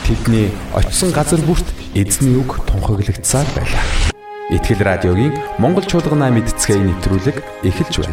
тэдний очисон газар бүрт эзний үг тунхаглагдсаар байлаа. Итгэл радиогийн Монгол чуулганы мэдцгээ нэвтрүүлэг эхэлж байна.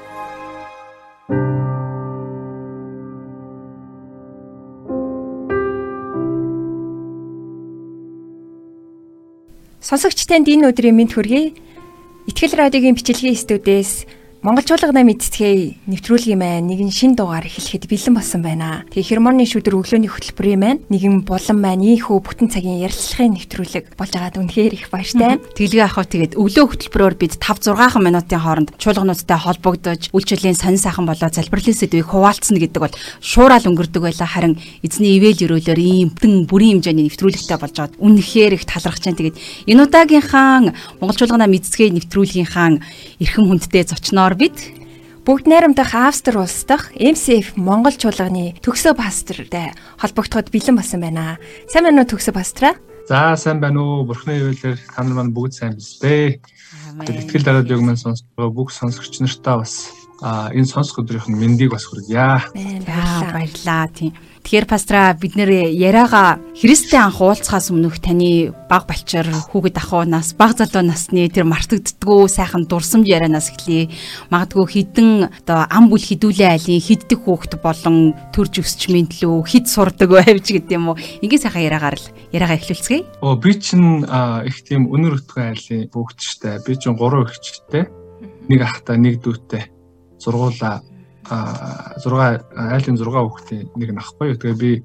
Сонсогчтанд энэ өдрийн мэнд хүргэе. Итгэл радиогийн бичлэгийн студиэс Монгол чуулганы мэдцгээ нэвтрүүлгийн маань нэгэн шин дугаар эхлэхэд бэлэн болсон байна. Тэгээ хермоны шүдэр өглөөний хөтөлбөрийн маань нэгэн булан маань ийхүү бүтэн цагийн ярилцлагын нэвтрүүлэг болж байгаад үнэхээр их баяртай. Тэглэгээ авах тэгээд өглөө хөтөлбөрөөр бид 5-6 минутын хооронд чуулгануудтай холбогдож үйлчлэлийн сонин сайхан болоо залбирлын сэдвийг хуваалцна гэдэг бол шуурал өнгөрдөг байла. Харин эзний ивэл өрөөлөөр ийм бүрийн хэмжээний нэвтрүүлэгтэй болж байгаад үнэхээр их талархаж байна. Тэгээд энэ удаагийнхаа Монгол чуулганы мэдцгээ нэвтрүүлгийнхаа эрхэм хүндтэй зочноор бид бүгд найрамдах Австри улс дахь MCF Монгол чуулганы төгсөө пастортай холбогдоход бэлэн болсон байна. Сайн байна уу төгсөө пастраа? За сайн байна уу. Бурхны ивэлээр та нар маань бүгд сайн биз дээ. Итгэл радиог маань сонсож байгаа бүх сонсогч нартаа бас энэ сонсох өдрийнх нь мэндийг бас хүргье. Баярлалаа. Тийм. Тэгэхээр пастраа бид нэр яриагаа Христийн анх уулзахаас өмнөх таны баг балчир хүүхэд ахуунаас баг залуу насны тэр мартагддггүй сайхан дурсамж ярианаас эхлэе. Магадгүй хідэн одоо ам бүл хідүүлээ айлын хиддэг хүүхэд болон төрж өсч мэдлүү хид сурдаг байвч гэдэг юм уу. Ингээ сайхан яриагаа эхлүүлцгээе. Би чинь их тийм өнөр өтгөн айлын хүүхэд штэ. Би чинь 3 эгчтэй. Нэг ахтай, нэг дүүтэй. Сургуулаа 6 айлын 6 хүүхдийн нэг нахгүй. Тэгээ би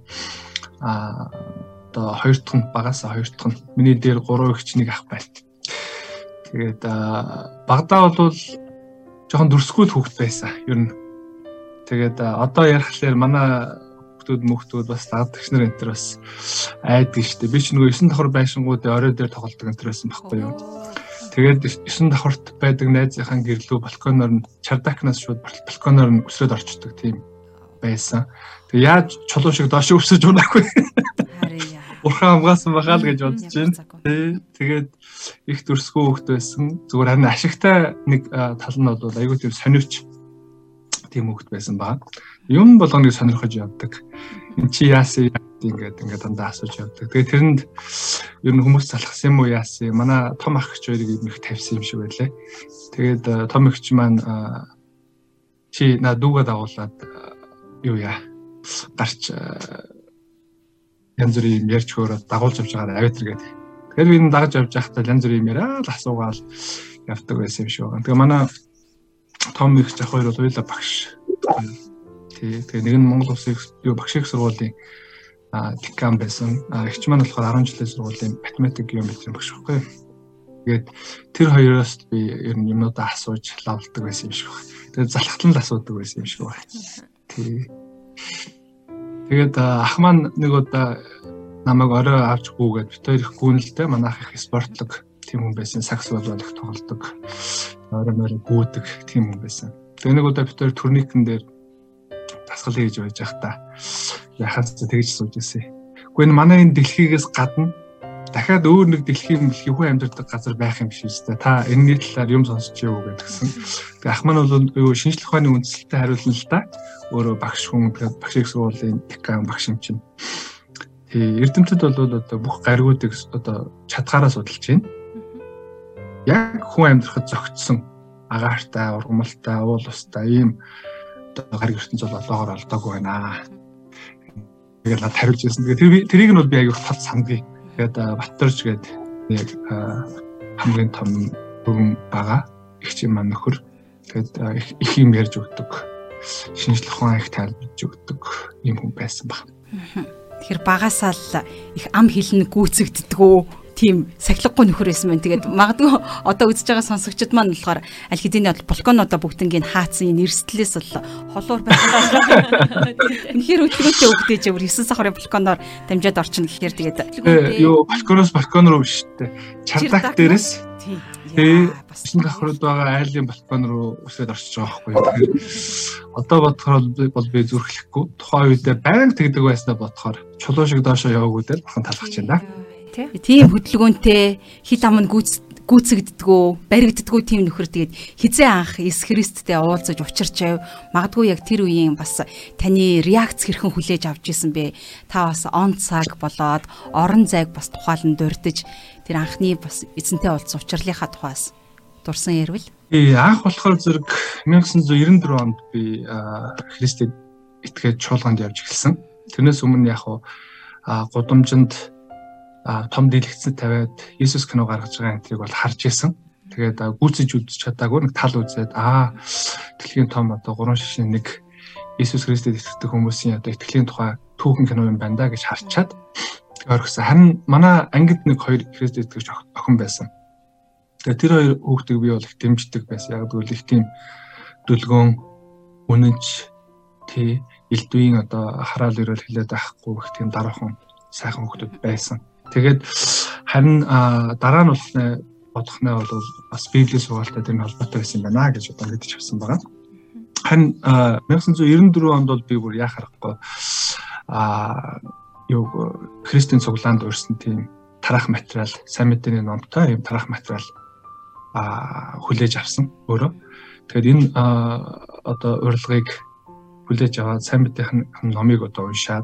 одоо 2 дахь нь багасаа 2 дахь нь миний дээр 3 эгч нэг ах байна. Тэгээд багадаа бол жоохон дүрсгүүл хүүхд байсан ер нь. Тэгээд одоо ярихлаар манай хүүхдүүд бас дагдагч нар энэ төр бас айдаг штеп. Би ч нөгөө 9 давхар байшингуудын орой дээр тоглолдог энэ төр байсан байхгүй юу. Тэгээд 9 давхарт байдаг найзынхаа гэрлүү балконоор нь чардакнаас шууд балконоор нь өсрөөд орчдөг тийм байсан. Тэгээд яаж чулуу шиг доош өсөж унаагүй. Бурхан хамгаасан байгаа л гэж бодож байна. Тэгээд их дүрсгүй хөвгт байсан. Зүгээр харин ашигтай нэг тал нь бол айгүй тийм сонирч тийм хөвгт байсан баа. Юм болгоныг сонирхож явдаг. Энд чи яасан ингээд дандаа асууж явдаг. Тэгээд тэрэнд ер нь хүмүүс залхсан юм уу яасан. Манай том ах гэж хоёрыг их тавьсан юм шиг байлаа. Тэгээд том эгч маань чи дүүгээ дагуулад юу яа гарч янз бүрийн юм ярьж хөөрөд дагуулж авч байгаа авид тэргээд. Тэгэхээр би энэ дагаж авч байхдаа янз бүрийн юм яриа л асуугаал явдаг байсан юм шиг байна. Тэгээ манай том эгч ах хоёр бол хоёулаа багш. Тэгээ нэг нь Монгол Улсын багш их сургуулийн декан байсан. Эгч маань болохоор 10 жилийн сургуулийн математик геометрийн багш байхгүй. Тэгээд тэр хоёроос би ер нь юмудаа асууж лавладаг байсан юм шиг байна. Тэгээд залхатлан л асуудаг байсан юм шиг байна. Тэгээд ах маань нэг удаа намайг орой авч гүүгээд бит хоёр их гүнэлтэй манайх их спортлог тийм хүн байсан. Сакс болоод их тоглодог. Орой гүйдэг тийм хүн байсан. Тэгээд нэг удаа бит хоёр турникэн дээр дасгал хийж байж байхдаа яхаас тэгж сууж ирсэн. Гэхдээ энэ манай энэ дэлхийгээс гадна дахиад өөр нэг дэлхийн хүн амьдардаг газар байх юм биш үү? Та энэний талаар юм сонсч яв гэдгсэн. Тэгээ ах маань бол шинжлэх ухааны үндсэлтэй хариулна л да. Өөрөө багш хүн багш их сургуулийн декан багш юм чинь. Тэгээ эрдэмтэд бол одоо бүх гаригуудыг одоо чадгаараа судалж байна. Яг хүн амьдрахад зөгцсөн агаартай, ургамалтай, уул устай ийм гариг ертөнц бол одоогоор олдоогүй байна. Тэгээд над хариулж ирсэн. Тэгээд тэрийг нь бол би аягүй тод сандгий. Тэгээд Батөрж гээд яг хамгийн том бүрэн байгаа их юм маань нөхөр. Тэгээд их юм ярьж өгдөг. Шинжлэх ухаан их тайлбарлаж өгдөг юм хүн байсан баг. Тэгэхээр багасаа л их ам хэлнэ гүйцэгддэг тийм сахилгагүй нөхөр байсан байна. Тэгээд магадгүй одоо үзэж байгаа сонсогчид маань болохоор аль хэдийн балконуудаа бүгднийг хаацсан нэрстлээс бол холуур байгаа. Үнэхээр өглөөтэй өгдөөж 9 сахарын балконоор дамжаад орчихно гэхээр тэгээд юу балкон руу биш үү? Чардак дээрээс бас гахрууд байгаа айлын балкон руу өсөд орчиж байгаа байхгүй юу? Одоо бодохоор бол би зүрхлэхгүй. Тухайн үедээ байнга тэгдэг байснаа бодохоор чулуу шиг доошоо яваагүй дээр бурхан талхаж байна. Тийм хөдөлгөөнтэй хит ам нь гүйцэгддэггүй, баригддэггүй тийм нөхөр тэгээд хизээ анх Иесус Христтэй уулзаж учирч байв. Магадгүй яг тэр үеийн бас таны реакц хэрхэн хүлээж авч исэн бэ? Та бас он цаг болоод орон зайг бас тухайлан дурдж тэр анхны бас эзэнтэй уулзсан учрлынхаа тухайс дурсан ярил. Анх болохоор зэрэг 1994 онд би Христэд итгээд чуулганд явж эхэлсэн. Тэрнээс өмнө яг гудамжинд том дэлгэцэд тавиад Иесус кино гаргаж байгаа энтрийг бол харж исэн. Тэгээд гүйцэж үзэж чадаагүй нэг тал үзээд итгэлийн том 3 шишин нэг Иесус Христэд итгэдэг хүмүүсийн итгэлийн тухай түүхэн кино юм байна да гэж харчаад орхисон. Харин манай ангид нэг 2 Христэд итгэж охин байсан. Тэгээд тэр 2 хүүхдийг би бол их дэмждэг байсан. Яг гэвэл их тийм дүлгөөн, үнэнч, элдвийн хараал ирэл хэлээд байхгүй их тийм дараахан сайхан хүүхдүүд байсан. Тэгээд харин дараа нь бодохнээ бол бас Библийн сургаалтай тэр холбоотой байсан юм байна гэж мэдэж авсан байгаа. Харин 1994 онд бол би бүр яа харахгүй Христийн цуглаанд урьсан тийм тарах материал, сайн мэдээний номтой юм тарах материал хүлээж авсан өөрөө. Тэгэхээр энэ урилгыг хүлээж аваад сайн мэдээний номыг уншаад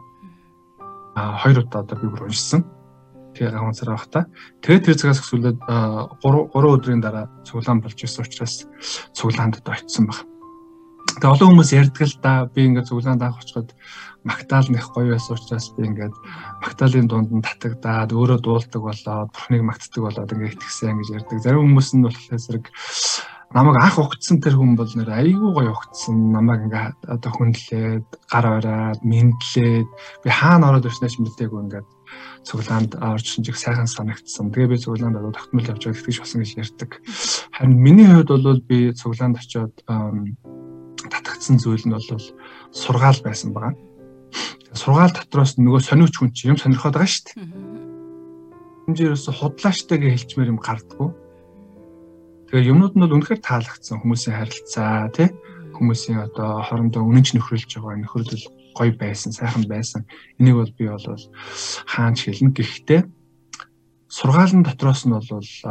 2 удаа би бүр уншсан. Тэгээ ганцаар байхдаа. Тэгээд тэр цагаас эхлээд 3 өдрийн дараа цуглаан болж ирсэн учраас цуглаанд очсон баг. Тэгээ олон хүмүүс ярьдаг л да би ингээд цуглаанд анх очиход Магдал нэх гоё байсан учраас би ингээд Магдалын дунд нь татагдаад өөрөө дуулдаг болоод Бурхныг магтдаг болоод ингээд итгэсэн гэж ярьдаг. Зарим хүмүүс нь болохоор зэрэг намайг анх угтсан тэр хүн бол нэр айгүй гоё угтсан. Намайг ингээд хүндлээд, гар ороод, мэдлээд би хаана ороод ирснээс мэдээгүй ингээд цуглаанд орж шиг сайхан санагдсан. Тэгээ би цуглаанд тогтмол явж байгаа гэж болсон гэж ярьдаг. Харин миний хувьд бол би цуглаанд очиод татагдсан зүйл нь бол сургаал байсан байгаа. Сургаал дотроос нөгөө сониуч хүн чинь юм сонирхоод байгаа шүү дээ. Хэмжээрээс худлаачтайгээ хэлчмээр юм гардаггүй. Тэгээ юмнууд нь бол үнэхээр таалагдсан. Хүмүүсийн харилцаа, хүмүүсийн хоорондоо үнэнч нөхрөлж байгаа нөхрөл гоё байсан, сайхан байсан. Энийг бол би бол хаанч хэлнэ. Гэхдээ сургаалын дотроос нь бол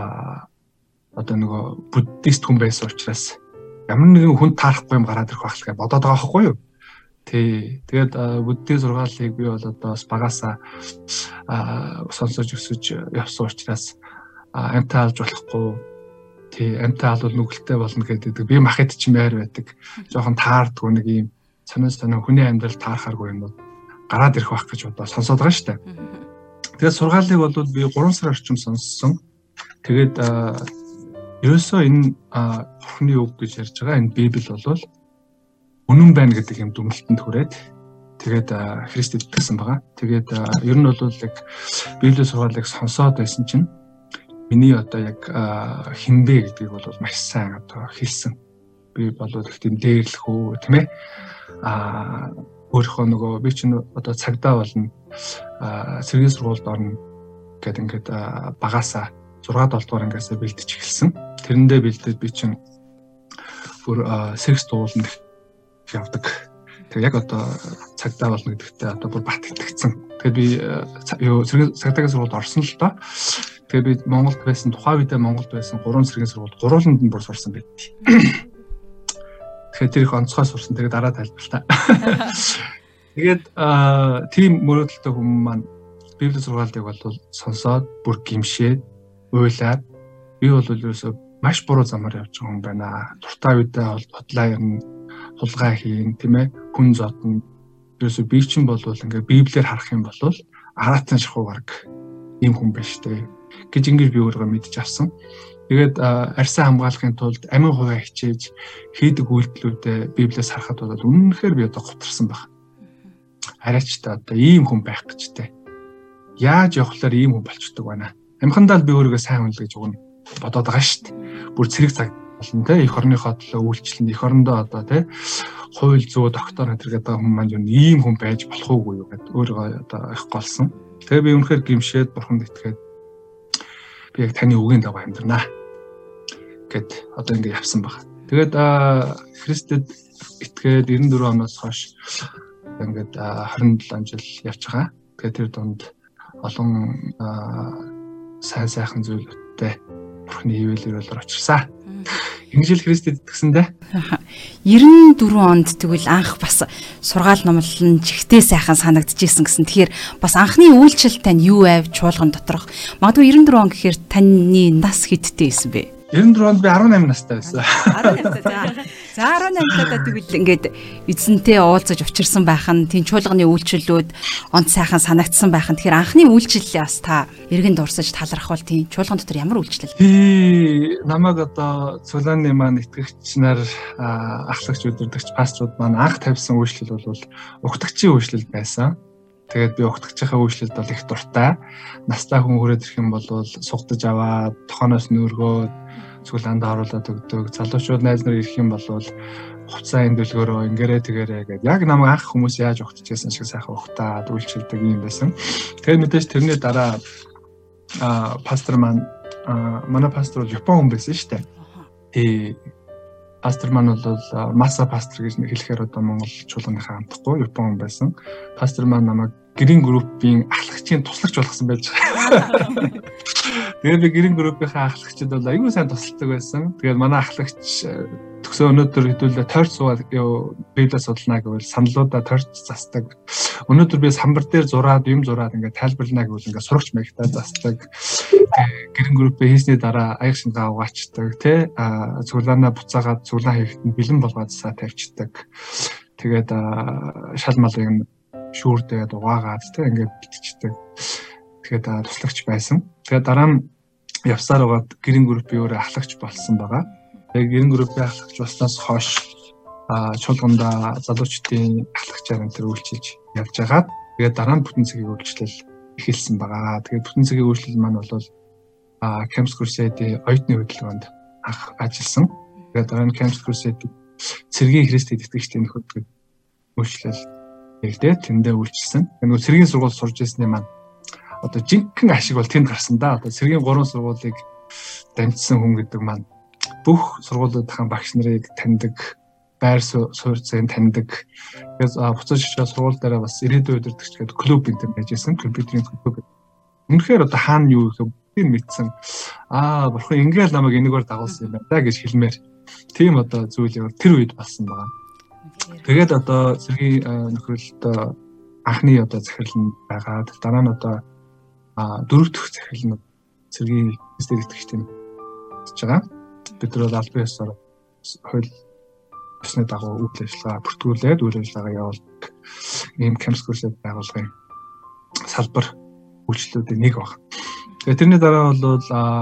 нөгөө буддист хүн байсан учраас ямар нэгэн хүн таарахгүй юм гараад ирэх байх гэж бодоод байгаа байхгүй юу? Тэгээд буддийн сургаалыг би бол бас багасаа сонсож өсөж явсан учраас амтаа алж болохгүй. Амтаа албал нүгэлтэй болно гэдэг. Би махад ч маяр байдаг. Жохон таардгүй нэг юм санаа хүний амьдрал таархааргүй юм гараад ирэх байх гэж бодоод сонсоод байгаа шүү дээ. Тэгээд сургаалыг бол би 3 сар орчим сонссон. Тэгээд ерөөсөө энэ Бурхны үг гэж ярьж байгаа энэ Библи бол үнэн байна гэдэг юм дүгнэлтэнд хүрээд тэгээд Христэд итгэсэн байгаа. Тэгээд ер нь бол яг Библийн сургаалыг сонсоод байсан чинь миний яг хинбэ гэдгийг бол маш сайн хэлсэн. Би бол их тийм дээрлэх үү тийм ээ. Өөрийнхөө нөгөө би чинь цагдаа болно. Сэргийн сургуульд орно гэдэг ингээд багасаа 6-7 дугаар ангиасаа бэлдэж эхэлсэн. Тэрэндээ бэлдээд би чинь бүр секс дууланд явдаг. Тэгээ яг цагдаа болно гэдэгтээ бүр бат итгэцэн. Тэгээд би цагдаагийн сургуульд орсон л доо. Тэгээд би Монголд байсан тухайн үедээ Монголд байсан 3 сэргийн сургууль 3-нд нь бүр сурсан байдгийг. Тэгэхээр тэр их онцгой сурсан. Тэгээд дараа тайлбарлаа. Тэгээд тийм мөрөөдөлтэй хүмүүс маань Библийн сургаалыг бол сонсоод бүр гимшээд уйлаад би бол ерөөсөө маш буруу замаар явж байгаа юм байна. Дуртай үедээ бодлоо ярина, хулгай хийн, тийм ээ, хүн зодно. Ерөөсөө би чинь бол ингээд Библиэр харах юм бол аратан шахуу гараг ийм хүн биш дээ гэж ингэж би өөрөө мэдж авсан. Тэгээд арьсан хамгаалахын тулд амин хуваа хичээж хийдэг үйлдэлүүдэд Библиэс харахад бол үнэнхээр би готарсан байна. Арайч та ийм хүн байх гэжтэй. Яаж явахлаар ийм хүн болчдөг байна. Амхандаа л би өөрийгөө сайн хүн л гэж өгнө бодоод байгаа шүү дээ. Бүр цэрэг цаг болно те. Эх орныхоо төлөө үйлчлэн эх орондоо те хууль зүй доктор гэдэг хүн маань ийм хүн байж болох уугүй юу гэд өөрийгөө их голсон. Тэгээ би үнэхээр гимшээд бурханд итгээд би яг таны үгийн дагуу амьдрнаа гэд ингэ явсан баг. Тэгээд Христэд итгээд 94 оноос хойш ингээд 27 жил явж байгаа. Тэгээд тэр донд олон сайхан зүйлүүдтэй Бурхны ивэлээр очирсан. Ингэж л Христэд итгэсэндээ 94 онд тэгвэл анх бас сургаал номлон чихтэй сайхан санагдчихсэн гэсэн. Тэгэхээр бас анхны үйлчлэл тань юу байв чуулган доторх? Магадгүй 94 он гэхээр таны нас хэдтэй байсан бэ? 94 онд би 18 настай байсан. 18 настай. За 18 таа тэгвэл ингээд эзэнтэй уулзаж учирсан байх нь тийм чуулганы үйлчлэлүүд онц сайхан санагдсан байх нь. Тэгэхээр анхны үйлчлэлээ бас та эргэн дурсаж талархах бол тийм чуулган дотор ямар үйлчлэл? Би намайг одоо Цулааны маань итгэгч нар ахлагч өдөрдөгч пасторууд маань анх тавьсан үйлчлэл бол угтагчийн үйлчлэл байсан. Тэгээд би угтагчийнхаа үйлчлэлд бол их дуртай. Настай хүн хүрээд ирэх юм бол сугдаж аваад тохооноос нүүргөөд Цулаанд оруулаад өгдөг. Залуучууд найз нар ирэх юм бол хуцаа эндүүлгөөрөө ингэрээ тэгэрээ гэдэг. Яг намайг анх хүмүүс яаж угтчихсан шиг сайхан угтаад үйлчлдэг юм байсан. Тэгээд мэдээж тэрний дараа пастор маань манай пастор бол Япон хүн байсан шүү дээ. Пастор маань бол Маса пастор гэж хэлэхээр одоо Монгол чуулганыхаа хамтахгүй Япон хүн байсан. Пастор маань намайг гэрийн группийн ахлагчийн туслагч болгосон байж байгаа. Тэгээд би гэрийн группийнхаа ахлагчид бол аюул сайн тусалдаг байсан. Тэгээд манай ахлагч төгсөө өнөөдөр хэдүүлээ тойрч суугаад библийг судална гэвэл саналуудаа тойрч засдаг. Өнөөдөр би самбар дээр зураад ингээд тайлбарлана гэвэл ингээд сурагч маягтаа засдаг. Гэрэн группээ хийсний дараа аяг шингаа угаачдаг тий цуглаанаа буцаагаад цуглаан хийхэд нь бэлэн болгоод цаа тавьчихдаг. Тэгээд шал малыг шүүрдээд угаагаад тий ингээд битчихдэг. Тэгээд туслагч байсан. Тэгээд дараа нь явсаар угаад гэрэн группийн өөрөө ахлагч болсон байгаа. Тэгээд гэрэн группийн ахлагч болсноос хойш чуулганда залуучдын ахлагчаар энэ төр үйлчилж явж байгаа. Тэгээд дараа нь бүтэн цагийн үйлчлэл эхэлсэн байгаа. Тэгээд бүтэн цагийн үйлчлэл маань бол Camps Crusade оюутны хөдөлгөөнд анх ажилласан. Тэгээд дараа нь Camps Crusade цэргийн Христэд итгэгчдийн хөдөлгөөнд үйлчлэл хийгдээ тэндээ үйлчилсэн. Нөгөө цэргийн сургууль сурж ирсний маань одоо жинхэнэ ашиг бол тэнд гарсан да. Одоо цэргийн 3 сургуулийг дамжсан хүн гэдэг маань бүх сургуулиудын багш нарыг таньдаг, байр суурьцыг таньдаг. Тэгээд буцаж очиж сургууль дээр бас ирээдүйн өдөртөгч гэдэг клуб энэ байж байсан. Компьютерийн клуб. Үнэхээр одоо хаана юу гэх юм мэдсэн. Бурхан ингээл намайг энэгээр дагуулсан юм байна гэж хэлмээр. Тийм одоо зүйл тэр үед болсон байгаа. Тэгээд одоо цэргийн нөхрөлд анхны одоо захирал нь байгаад дараа нь одоо дөрөв дэх захирал нь цэргийн Христэд итгэгчдийн хийж байгаа. Бид нар бол албан ёсоор хууль ёсны дагуу үйл ажиллагаа бүртгүүлээд үйл ажиллагаа явуулдаг ийм Camps Crusade байгууллагын салбар үйлчлэлүүдийн нэг баг. Тэгээд тэрний дараа бол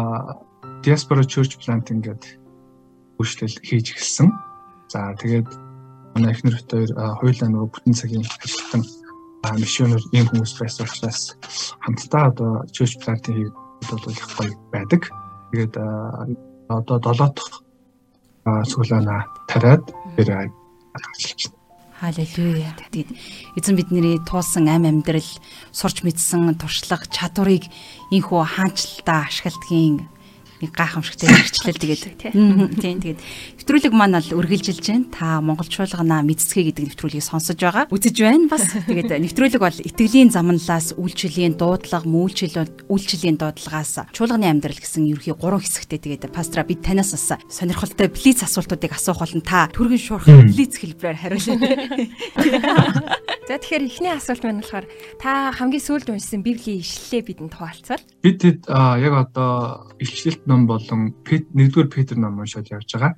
Diaspora Church Planting гэдэг үйлчлэл хийж эхэлсэн. За тэгээд манай эхнэр хоёр хоёулаа нөгөө бүтэн цагийн ажилтан миссионер ийм хүмүүс байсан учраас хамтдаа одоо church planting хийгээд их гоё байдаг. Тэгээд одоо 7 дахь цуглаанаа тариад бэрээ ажиллаж байна. Халелуя. Тэгээд эзэн бидний туулсан амьдрал, сурч мэдсэн туршлага, чадварыг инхүү хаанчлалтаа ашигладгийн нэг гайхамшигтай хэрэгчлэл тэгээд тийм тэгээд нэвтрүүлэг маань л үргэлжилж байна. Та Монгол чуулгана мэдцгээ гэдэг нэвтрүүлгийг сонсож байгаа. Үзэж байна бас. Тэгээд нэвтрүүлэг бол итгэлийн замналаас үйлчлэлийн дуудлага, үйлчлэлийн дуудлагаас чуулганы амьдрал гэсэн ерөнхий 3 хэсэгтэй. Тэгээд пастора бид танаас бас сонирхолтой блиц асуултуудыг асуух болно. Та түргэн шуурхан блиц хэлбэрээр хариулъя. За тэгэхээр эхний асуулт маань болохоор та хамгийн сүүлд уншсан Библийн ишлэлээ бидэнд хуваалцвал. Бид яг одоо ишлэлт ном болон 1-р Петр ном уншаад явж байгаа.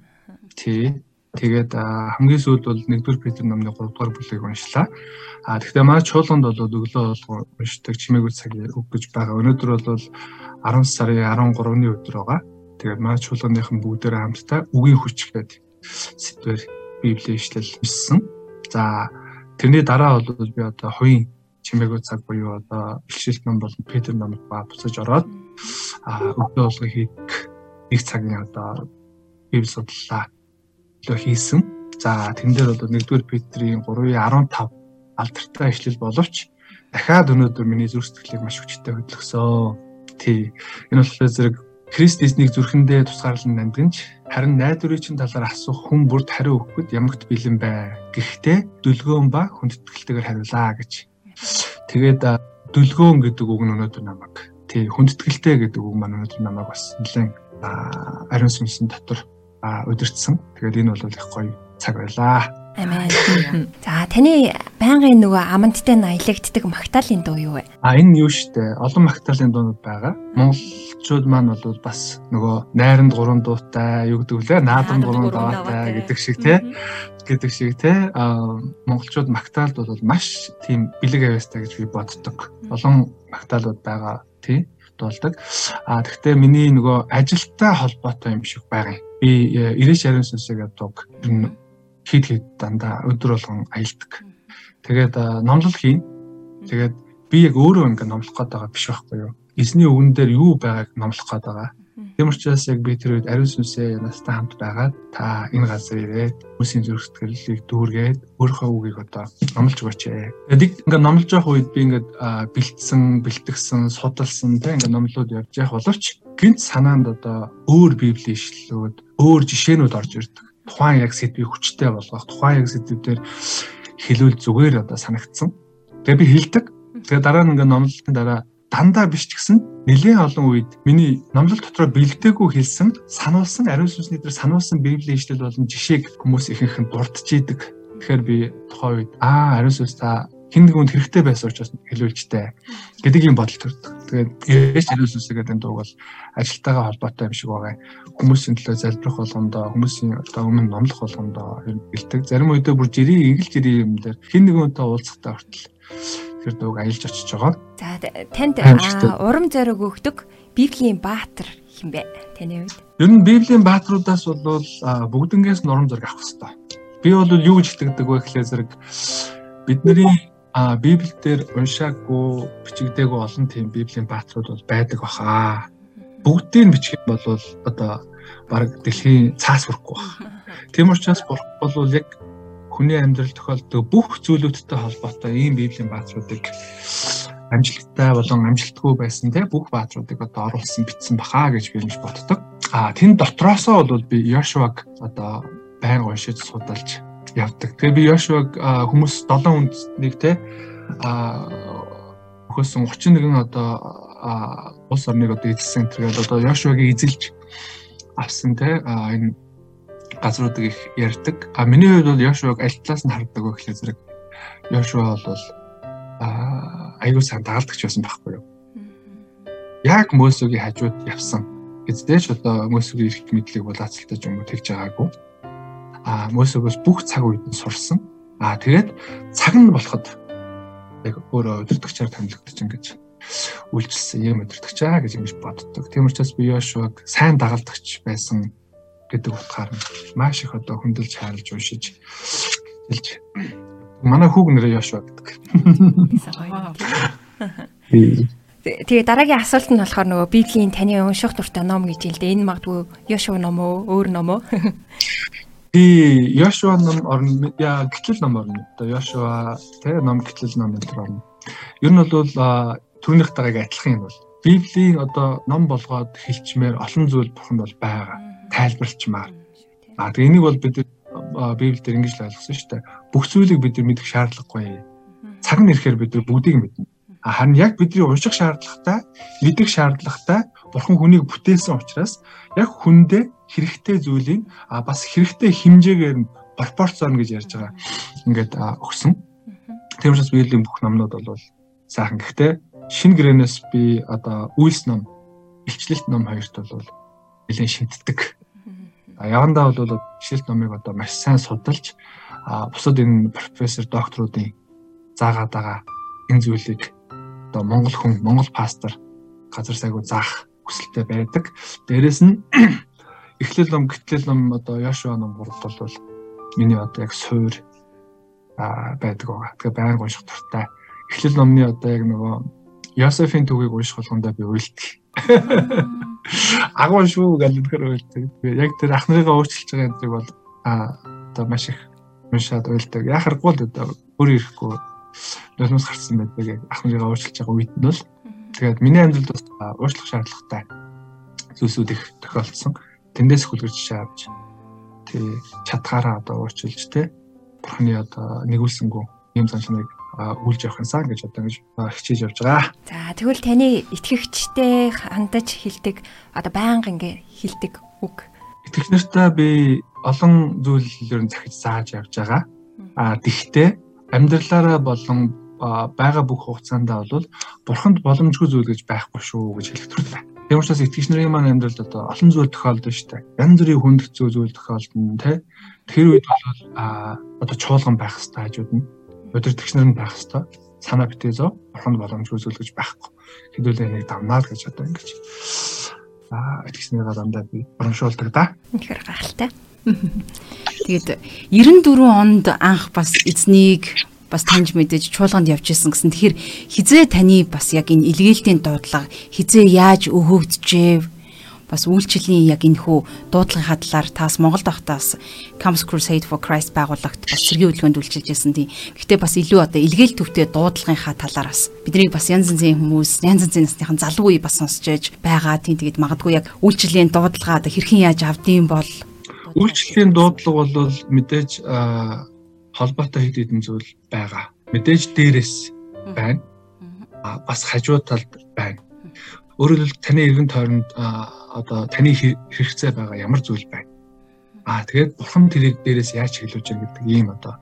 Тэгээд хамгийн сүүлд бол 1-р Петр номны 3-р бүлгийг уншлаа. Тэгэхдээ манай чуулганд бол өглөө болгон уншдаг чимээгүй цаг өгдөж байгаа. Өнөөдөр бол 10 сарын 13-ны өдөр байгаа. Тэгээд манай чуулганыхан бүгдээрээ хамтдаа үгийн хүч гэдэг сэдвээр Библийн ишлэл уншсан. За тэрний дараа бол би одоо хувийн чимээгүй цаг буюу одоо бэлшилт ном болон Петр номыг буцаж ороод өглөө болгон хийх нэг цагийн одоо Библи судлалаа хийсэн. За тэн дээр бол 1-р Петрийн 3:15 алдартай ишлэл боловч дахиад өнөөдөр миний зүрх сэтгэлийг маш хүчтэй хөдөлгөсөн. Энэ болохоор зэрэг Христ эзнийг зүрхэндээ тусгаарлан намдгинч харин найдварын чинь талаар асуух хүн бүрд хариу өгөхөд ямагт бэлэн бай. Гэхдээ дүлгөөн ба хүндэтгэлтэйгээр хариулаа гэж. Тэгээд дүлгөөн гэдэг үг нь өнөөдөр намайг хүндэтгэлтэй гэдэг үг маань өнөөдөр намайг бас нэлээд ариун сүнсэн дотор удирдсан. Тэгээд энэ бол их гоё цаг байлаа. Амен. За таны байнгын нөгөө амандтай аялагддаг магтаалын дуу юу вэ? Энэ юу штэ? Олон магтаалын дуунууд байгаа. Монголчууд маань бол бас нөгөө найранд 3 дуутай, юу гэдэг вүлээ? Наадам 3 даваатай гэдэг шиг те. Монголчууд магтаалд бол маш тийм бэлэг авьяастай гэж би боддог. Олон магтаалууд байгаа тий дуулдаг. Гэхдээ миний нөгөө ажилтай холбоотой юм шиг байгаа юм. Би Ирээш ариун сүнсийг яддаг. Хэд дандаа өдөр болгон аялдаг. Тэгээд номлол хийн. Тэгээд би яг өөрөө ингээд номлох гээд байгаа биш байхгүй юу? Эзний үгэн дээр юу байгааг номлох гээд байгаа. Тийм учраас яг би тэр үед ариун сүнсээ настай хамт байгаад та энэ газар ирээд хүмүүсийн зүрх сэтгэлийг дүүргээд өөрийнхөө үгийг одоо номлож өгөөч. Тэгээд ингээд номлож явах үед би ингээд бэлтгэсэн, судалсан тийм ингээд номлоод явж явах боловч гинт санаанд одоо өөр библийн ишлэлүүд, өөр жишээнүүд орж ирдэг. Тухайн яг сэдвийг хүчтэй болгох, тухайн яг сэдвээр хэлүүл зүгээр одоо санагдсан. Тэгээ би хэлдэг. Тэгээ дараа нь ингээ номлолтын дараа дандаа биш ч гэсэн нэлээд олон үед миний номлол дотроо бэлдээгүй хэлсэн, сануулсан ариун сүнсний дээр сануулсан библийн ишлэл болон жишээг хүмүүс ихэнх нь дурдж идэг. Тэгэхээр би тухайн үед ариун сүнс та хэн нэгэн хэрэгтэй байсан учраас хэлүүлжтэй гэдэг юм бодол төрдөг. Тэгээд Ирээш ариун сүнсээ гэдэг дуу бол ажилтайгаа холбоотой юм шиг байгаа. Хүмүүсийн төлөө залбирах болгондоо, хүмүүсийн одоо өмнө номлох болгондоо бэлдэг. Зарим үедээ бүр жирийн юм дээр хэн нэгэнтэй уулзахтаа хүртэл тэр дууг аялж очиж байгаа. За танд урам зориг өгдөг Библийн баатар хэм бэ? Таны хувьд? Ер нь Библийн баатруудаас бол бүгднгээс урам зориг авах хэрэгтэй. Би бол юу гэж итгэдэг вэ гэхлээр зэрэг бидний Библиэлд уншаагүй, бичигдээгүй олон тийм Библийн баатрууд бол байдаг баха. Бүгдийг бичих юм бол одоо баг дэлхийн цаас хүрхгүй байна. Тийм учраас бол яг хүний амьдрал тохиолддог бүх зүйлүүдтэй холбоотой ийм Библийн баатруудыг амжилттай болон амжилтгүй байсан те бүх баатруудыг одоо оруулсан бичсэн баха гэж би ингэж боддог. Тэн дотроосоо бол би Йошуаг одоо байн уншиж судалж явдаг. Тэгээ би Йошуаг хүмүүс 7 үндэстнийг те хөөсөн 31 одоо улс орныг одоо эзэлсэн тэргээл одоо Йошуагийн эзэлж авсан те энэ газруудыг их ярьдаг. Миний хувьд бол Йошуаг аль талаас нь хардаг вэ гэхэл зэрэг Йошуа бол аюул сан дагалдагч байсан байхгүй юу? Яг Мөсегийн хажууд явсан. Эцдээч одоо Мөсегийн эрх мэдлийг бол ацалтаж юм тэгж байгаагүй. Мөсегөөс бүх цаг үед нь сурсан. Тэгээд цаг нь болоход яг өөрөө удирдагчаар томилогдож ингэж үйлчилсэн юм удирдагчаа гэж ингэж боддог. Тийм учраас би Йошуаг сайн дагалдагч байсан гэдэг утгаар маш их одоо хөндлөж хаалж уншиж хэлж манай хүүг нэрээ Йошуа гэдэг. Тэгээ дараагийн асуулт нь болохоор нөгөө Библийн таны унших дуртай ном гэж хэлдэг. Энэ магадгүй Йошуа ном уу, өөр ном уу? Йошуа ном орно гитлэл ном орно. Одоо Йошуа тэгээ ном гитлэл ном гэдэг орно. Ер нь бол түрнийхтэйг адилхан юм бол Библийн одоо ном болгоод хэлчмээр олон зүйл бурхан бол байгаа. Тайлбарлчмаар. Тэгээ энийг бол бид Библиэлд ингэж л ойлгосон шүү дээ. Бүх зүйлийг бид нар мэдэх шаардлагагүй. Цаг нь ирэхээр бид нар бүгдийг мэднэ. Харин яг бидний унших шаардлагатай, мэдэх шаардлагатай бурхан хүнийг бүтээсэн учраас яг хүндээ хэрэгтэй зүйлийг бас хэрэгтэй хэмжээгээр нь пропорцоор гэж ярьж байгаа. Ингээд өгсөн. Тийм учраас Библийн бүх номнууд бол сайхан. Гэхдээ шинэ гэрээнээс би одоо үйлс ном, илчлэлт ном хоёрт бол нэлээд шимтдэг. Явандаа бол илчлэлт номыг одоо маш сайн судалж бусад энэ профессор, докторуудын заагаад байгаа энэ зүйлийг одоо монгол хүн, монгол пастор газар сайгүй заах хүсэлтэй байдаг. Дээрээс нь эхлэл ном, гэтлэл ном одоо Йошуа ном бол миний одоо яг суур байдаг байгаа. Тэгээ байнга унших дуртай. Эхлэл номны одоо яг нөгөө Йосефийн түүхийг унших болгондоо би уйлдаг. Агуу шүү гэлдгээр уйлдаг. Яг тэр ах нарыгаа өөрчилж байгаа юмдрыг бол одоо маш их уншаад уйлдаг. Яхахгүй л одоо өөр ирэхгүй нулимс гарсан байдаг. Ах нарыгаа өөрчилж байгаа үед нь бол тэгээд миний амьдралд бас уучлах шаардлагатай зүйлсүүд их тохиолдсон. Тэндээс хүлгэрч шаавж тий чадхаараа одоо өөрчилж тий бурхны одоо нэгүүлсэнгүү юм заншныг үйлж явах юмсан гэж одоо ингэж хичээж явж байгаа. За тэгвэл таны итгэгчтэй хандаж хэлдэг одоо байнга ингээ хэлдэг үг. Итгэгч нартай би олон зүйлээр захиж зааж явж байгаа. Тэгтээ амьдралаараа болон байгаа бүх хугацаанд бол бурханд боломжгүй зүйл гэж байхгүй шүү гэж хэлэх туфтаа. Тийм учраас итгэгч нарын маань амьдралд одоо олон зүйл тохиолдсон шүү дээ. Янз бүрийн хүнд хэцүү зүйл тохиолдно тий. Тэр үед бол одоо чуулган байх хэрэгтэй хажууд нь. Өдөртөгч нар нь байх хэрэгтэй. Санаа битээзөө бурханд боломжгүй зүйл гэж байхгүй. Хэдүүлээ нэг давнаа л гэж одоо ингэж итгэгч нараа дандаа би урамшуулдаг да. Ихэр гахалтай. Тэгээд 94 онд анх бас эзнийг бас таньж мэдээж чуулганд явж исэн гэсэн. Тэгэхээр хизээ таны бас яг энэ илгээлтийн дуудлага хизээ яаж өгөгдөжээ? Бас үйлчлэлийн яг энэ хүү дуудлагын талаар таас Монголд байхдаас Campus Crusade for Christ байгуулагт бас сэргийн хөдөлгөөнд үйлчилж байсан тийм. Гэхдээ бас илүү одоо илгээл төвтэй дуудлагынхаа талаар бас бидний бас янз янзын хүмүүс, янз янзын насныхан залуу үе бас сонсч байж байгаа тийм. Тэгээд магадгүй яг үйлчлэлийн дуудлагаа одоо хэрхэн яаж авдığım бол үйлчлэлийн дуудлага бол мэдээж холбоотой хэд хэдэн зүйл байгаа. Мэдээж дээрээс байна. Бас хажуу талд байна. Өөрөөр хэлбэл таны эргэн тойронд одоо таны хэрэгцээ байгаа ямар зүйл байна. Тэгээд бурхан тэрийг дээрээс яаж чиглүүлж байгаа гэдэг ийм одоо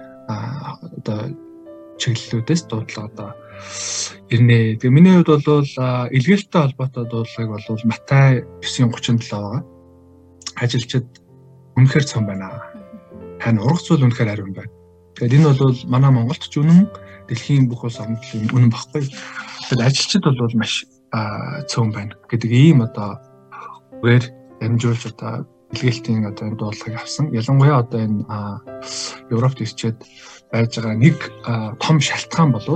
чиглэлүүдээс дуудлага одоо ирнэ. Тэгээ миний хувьд бол илгээлттэй холбоотой дуудлагыг бол Матай 9:37 байгаа. Ажилчид үнэхээр цом байна. Тань ургац зүйл үнэхээр ариун байна. Тэгэхээр энэ бол манай Монголд ч үнэн, дэлхийн бүх улс орнд үнэн баггүй. Тэгэхээр ажилчид бол маш цөм байна гэдэг ийм одоо үгээр дамжуулж одоо илгээлтийн одоо энэ дуудлагыг авсан. Ялангуяа одоо энэ Европт ирчээд байж байгаа нэг том шалтгаан бол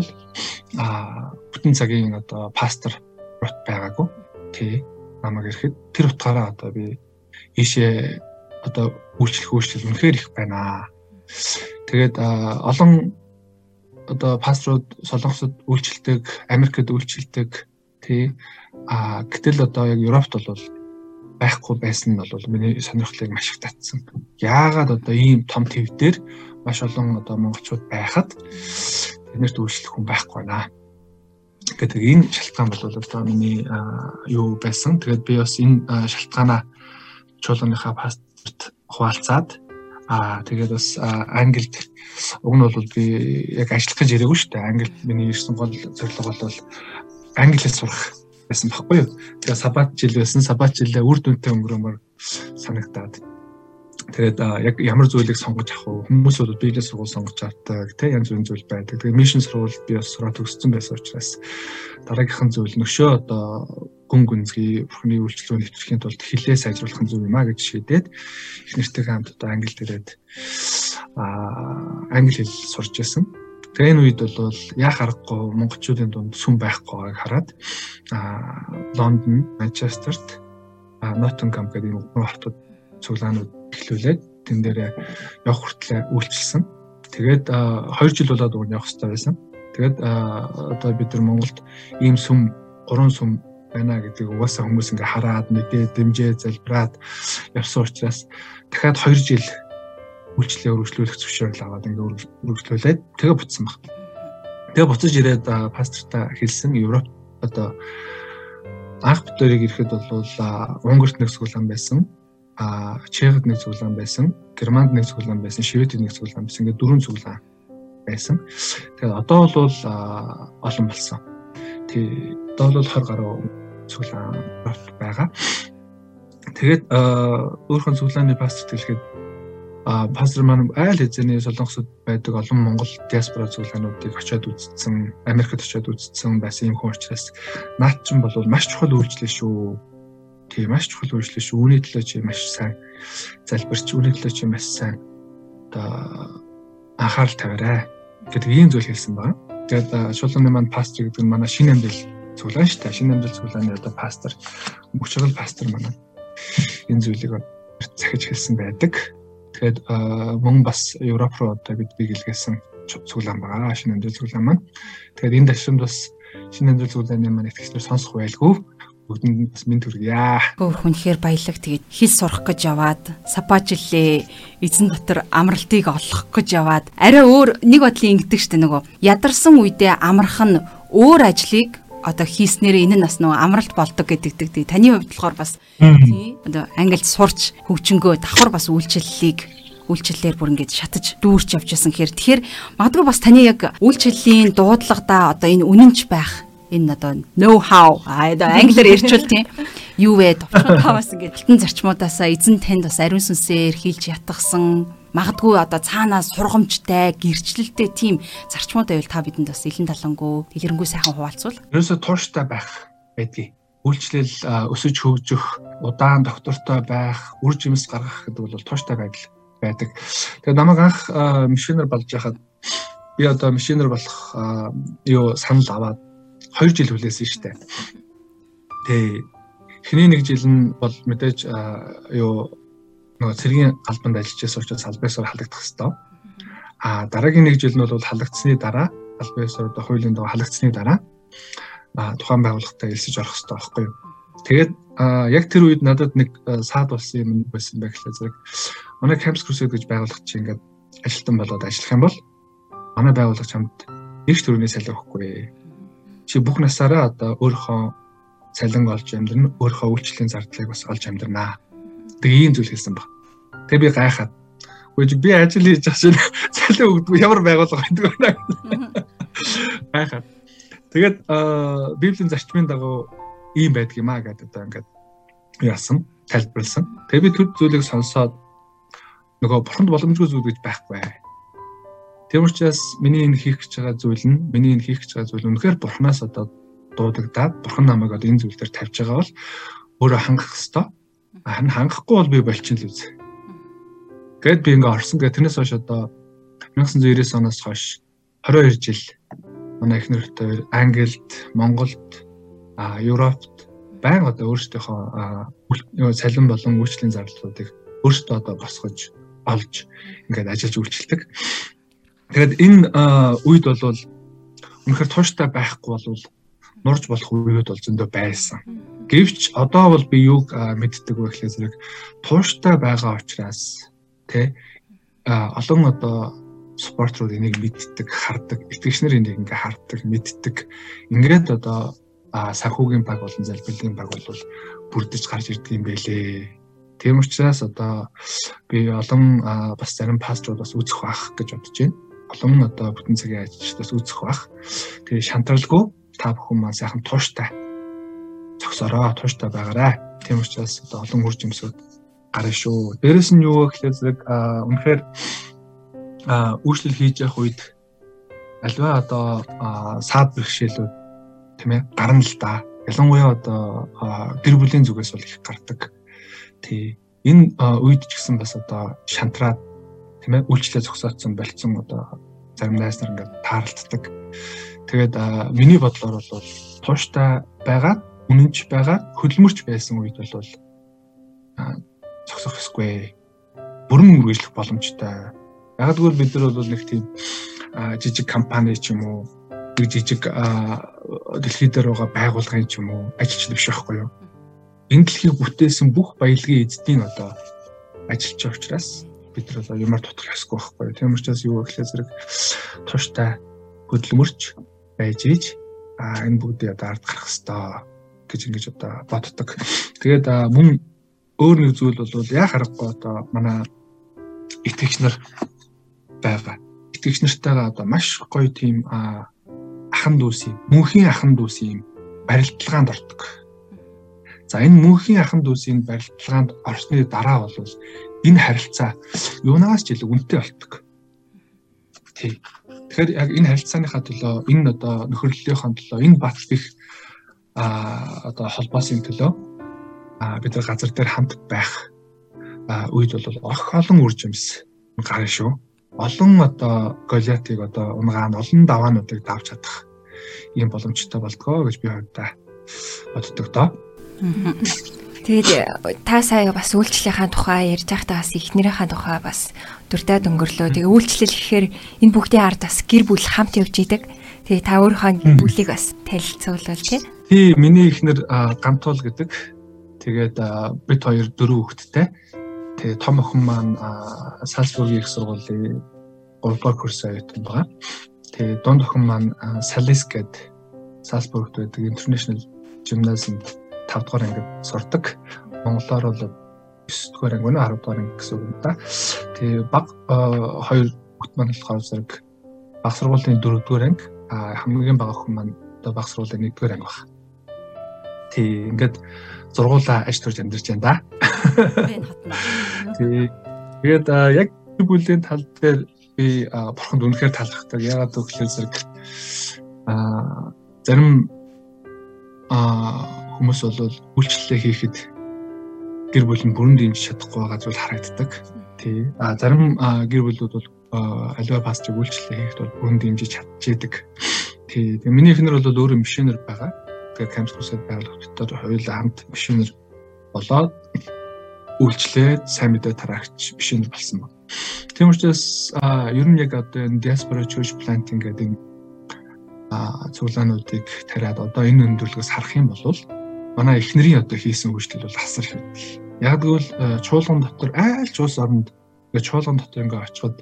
бүтэн цагийн одоо пастор рот байгаагүй. Тий. Намайг ирэхэд тэр утгаараа одоо би ийшээ одоо үйлчлэл үнэхээр их байна. Тэгээд олон одоо пасторууд солонгосод үйлчлдэг, Америкт үйлчлдэг тий. Гэтэл одоо яг Европт бол байхгүй байсан нь бол миний сонирхлыг маш их татсан. Яагаад одоо ийм том төв дээр маш олон одоо монголчууд байхад тэднэрт үйлчлэх хүн байхгүй байна. гэдэг энэ шалтгаан бол одоо миний юу байсан. Тэгээд би бас энэ шалтгаанаа чуулганыхаа пасторт хуваалцаад тэгээд бас англид уг нь бол би яг ажиллах гэж ирээгүй шүү дээ. Англид миний ирсэн гол зорилго бол англиас сурах байсан баггүй юу. Тэгээд сабат жил байсан. Сабат жилээ үр дүнтэй өнгөрөмөр санагдаад. Тэгээд яг ямар зүйлийг сонгож авах вэ? Хүмүүс бол библийг сургууль сонгож авдаг, тэ янз бүрийн зүйл байдаг. Тэгээд мишн сургууль би бас сураад төгссөн байсан учраас дараагийнхан зүйл нөшөө одоо гүн гүнзгий бурхны үйлчлэлөө нэвтрэхийн тулд хэлээ сайжруулах зүйл юм а гэж шийдээд их нэртэйгээ хамт одоо англид ирээд англи хэл сурч байсан. Тэгээ энэ үед бол яах аргагүй монголчуудын дунд сүм байхгүй байгааг хараад Лондон, Манчестерт, Ноттингем гэдэг юм хотод цуглаанууд эхлүүлээд тэн дээр явах хүртлээр үйлчилсэн. Тэгээд 2 жил болоод уг нь явах хэрэгтэй байсан. Тэгээд одоо бид нар Монголд ийм сүм 3 сүм байна гэдгийг угаасаа хүмүүс ингээ хараад мэдээ дэмжээ залбираад явсан учраас дахиад 2 жил үйлчлэлээ өргөжлүүлэх зөвшөөрөл аваад ингээ өргөжлүүлээд тэгээ буцсан баг. Тэгээ буцаж ирээд пастортай хэлсэн Европ одоо анх бүтээрийг ирэхэд бол Унгарт нэг цуглаан байсан. Чехд нэг цуглаан байсан, Германд нэг цуглаан байсан, Шведэд нэг цуглаан байсан. Ингээд 4 цуглаан байсан. Тэгээд одоо бол олон болсон. Тэгээд одоо бол 20 гаруй цуглаан байгаа. Тэгээд өөрхөн цуглааны пасторт хэлэхэд пастор маань айл хэзээний солонгосод байдаг олон монгол диаспора цуглаануудыг очиад үзсэн, Америкт очиад үзсэн байсан юм хүн учраас наад чинь бол маш чухал үйлчлэл шүү. Тийм маш чухал үйлчлэл шүү. Үүний төлөө чи маш сайн залбирч, үүний төлөө чи маш сайн одоо анхаарал тавиарай гэдэг ийм зүйл хэлсэн байна. Тэгээд шуулганы маань пастор гэдэг нь манай шинэ амьдрал цуглаан шүү дээ. Шинэ амьдрал цуглааны одоо пастор, мөчгөл пастор манай энэ зүйлийг захиж хэлсэн байдаг. Тэгээд мөн бас Европ руу одоо бид биелгээсэн цуглаан байгаа. Шинэ амьдрал цуглаан маань. Тэгээд энэ ташрамд бас шинэ амьдрал цуглааны маань итгэгчдэр сонсох байлгүй. бүгдэнд бас мэд хүргье. Өөр хүнхээр баялаг. Тэгээд хэл сурах гэж яваад сапаачлээ. Эзэн дотор амралтыг олох гэж яваад арай өөр нэг бодлын ингэдэг штэ нөгөө ядарсан үедээ амрах нь өөр ажлыг одоо хийснээр энэ нас нөгөө амралт болдог гэдэг. Таны хувьд болохоор бас тий одоо англид сурч хөгжингөө давхар бас үйлчлэлээр бүр ингэж шатаж дүүрч явж байсан хэрэг. Тэгэхээр магадгүй бас таны яг үйлчлэлийн дуудлагада одоо энэ үнэнч байх энэ одоо know how одоо англиар ярьчвал тийм юу вэ товчхонтой бас ингэж тэн зарчмуудаасаа эзэн танд бас ариун сүнсээр хийлж ятгсан магадгүй одоо цаанаас сургамжтай гэрчлэлтэй тийм зарчмууд байвал та бидэнд бас илэн талангуу дэлгэрэнгүй сайхан хуваалцвал. Ерөөсө тууштай байх байдгийг үйлчлэл өсөж хөгжих удаан доктортой байх үр жимс гаргах гэдэг бол тууштай байдал байдаг. Тэгээд намайг анх машинер болж байхад би одоо машинер болох санал аваад 2 жил хүлээсэн шүү дээ. Тэгээ эхний 1 жил нь бол мэдээж нөгөө цэргийн албанд ажиллаж байсан учраас албаасаар халагдах хэвээр. Дараагийн 1 жил нь бол халагдсны дараа албаасаар одоо хуулийн дагуу халагдсны дараа тухайн байгууллагатай элсэж орох хэвээр байхгүй юу. Тэгээд яг тэр үед надад нэг саад болсон юм байсан байх л зэрэг. Манай Campus Crusade гэж байгууллага чи ингээд ажилтан болоод ажиллах юм бол манай байгууллага чамд нэг төрөний салхи өгөхгүй. Чи бүх насаараа одоо өөрийнхөө цалин олж амьдрна, өөрийнхөө үйлчлэлийн зардлыг бас олж амьдрнаа. Тэгээ ийм зүйл хэлсэн баг. Тэгээ би гайхаад. Үгүй би ажил хийж байгаа чинь цалин өгдөг ямар байгууллага байдаг вэ? Гайхаад. Тэгээд Библийн зарчмын дагуу ийм байдаг юм аа гэдэг одоо ингээд яасан, тайлбарласан. Тэгээ би тэр зүйлийг сонсоод нөгөө бурханд боломжгүй зүйл гэж байхгүй. Тийм учраас миний энэ хийх гэж байгаа зүйл үнэхээр бурхнаас одоо дуудагдаад бурхан намайг одоо энэ зүйл дээр тавьж байгаа бол өөрөө хангах ёстой. Хангахгүй бол би болчин л үз. Гэт би ингээ орсон гэх тэрнээс хойш одоо 1990 оноос хойш 22 жил манай эхнэртэй Англид, Монголд, Европт байнга одоо өөрсдийнхөө цалин болон үйлчлэлийн зарлалуудыг өөрсдөө одоо босгож олж ингээд ажиллаж үйлчилдэг. Тэгээд энэ үед бол үнэхээр тууштай байхгүй бол нурж болох үед бол зөндөө байсан. Гэвч одоо бол би юуг мэддэг вэ гэхлээр зэрэг тууштай байгаа учраас олон одоо спортрууд энийг мэддэг, хардаг, итгэгчнэр энийг ингээ хардаг, мэддэг. Ингээд одоо санхүүгийн баг болон залбирлын баг бол бүрдэж гарч ирдэг юм байлээ. Тийм учраас одоо би олон бас зарим пасторууд бас үзэх байх гэж бодож байна. Олон одоо бүтэн цагийн ажилчдаас үзэх байх. Тэгээ шантралгүй та бүхэн маань сайхан тууштай зогсороо, тууштай байгаарай. Тийм учраас одоо олон үр жимсүүд гарна шүү. Дээрэс нь юу гэхээр зэрэг үнэхээр үйлчлэл хийж явах үед альва одоо саад бэрхшээлүүд тийм ээ гарна л да. Ялангуяа одоо гэр бүлийн зүгээс бол их гардаг. Тий. Энэ үед ч гэсэн бас одоо шантраад тийм ээ үйлчлэлээ зогсоодсон болцсон одоо зарим найз нар ингээд таарлцдаг. Тэгээд миний бодлоор бол тууштай байгаа, үнэнч байгаа, хөдөлмөрч байсан үед бол зогсох ёсгүй. Бүрэн үргэлжлэх боломжтой. Ягдгүй бид нар бол нэг тийм жижиг компани ч юм уу, нэг жижиг дэлхий дээр байгаа байгууллагын ч юм уу ажилч биш байхгүй юу? Энэ дэлхийг бүтээсэн бүх баялагын эзэдийн одоо ажиллаж байгаа учраас бид нар одоо юмар тутах ёсгүй байхгүй юу? Тийм учраас юу гэхлээр зэрэг тууштай хөдөлмөрч байж ийж энэ бүгдийг одоо ард гарах ёстой гэж ингэж одоо боддог. Тэгээд мөн өөр нэг зүйл бол яа харахгүй одоо манай итгэгч нар байгаа. Итгэгч нартайгаа одоо маш гоё тийм ахан дүүс юм, мөнхийн ахан дүүс юм барилдлагаанд ордог. За энэ мөнхийн ахан дүүсийн барилдлагаанд орсны дараа бол энэ харилцаа юунаас ч илүү үнэтэй болдог. Тий. Тэгэхээр яг энэ харилцааныхаа төлөө, энэ одоо нөхөрлөлийнхаа төлөө, энэ бат их одоо холбоосын төлөө бид нар газар дээр хамт байх үед бол олон үр жимс гарна шүү. Олон одоо Голиатыг одоо унгаан, олон даваануудыг давж чадах ийм боломжтой болдгоо гэж би хувьдаа боддог доо. Тэгээд та сая бас үйлчлэлийнхаа тухай ярьж байхдаа бас эхнэрийнхаа тухай бас дуртай дөнгөрлөө. Тэгээ үйлчлэл гэхээр энэ бүгдийн ард бас гэр бүл хамт явж идэг. Тэгээ та өөрийнхөө бүлийг бас танилцуулбал тий. Тий, миний эхнэр Гамтуул гэдэг. Тэгээд бид хоёр 4 хүүхэдтэй. Тэгээ том охин маань Салцбургийн их сургуулийн 3 дугаар курсын оюутан байгаа. Тэгээ дунд охин маань Салис гэдэг Салцбургт байдаг International Gymnasium 5 дугаар ангид сурдаг. Монголоор бол 9 дугаар анги өнө 10 дугаар анги гэсэн үг юм да. Тэгээ баг 2 хүүхэд маань болохоор зэрэг баг сургуулийн 4 дугаар анги, хамгийн бага охин маань одоо баг сургуулийн 1 дугаар анги байна. Тий, ингээд зургуулаа аж турж амьдарч байна да. Тэгээд яг бүлийн тал дээр би бурханд үнэхээр талархдаг. Ягаад гэвэл зэрэг зарим хүмүүс бол үйлчлэлээ хийхэд гэр бүл нь бүрэн дэмжиж чадахгүй байгаа зүйл харагддаг. Тий. Зарим гэр бүлүүд бол аливаа пастрыг үйлчлэлээ хийхэд бол бүрэн дэмжиж чадчихэдэг. Тий. Тэгээ миний эхнэр бол өөрөө мишнер байгаа. Тэгээ камсгүйсэд байгуулах дотор хоёулаа хамт мишнер болоод үйлчлээд сайн мэдээ тараагч мишнер болсон байна. Тийм учраас ер нь яг одоо энэ diaspora church planting гэдэг цуглаануудыг тариад одоо энэ өндөрлгөөс харах юм бол манай эхнэрийн одоо хийсэн үйлчлэл бол асар их байдаг. Яг гэвэл чуулган дотор айл ч улс оронд ингээд чуулган дотор ингээд очиход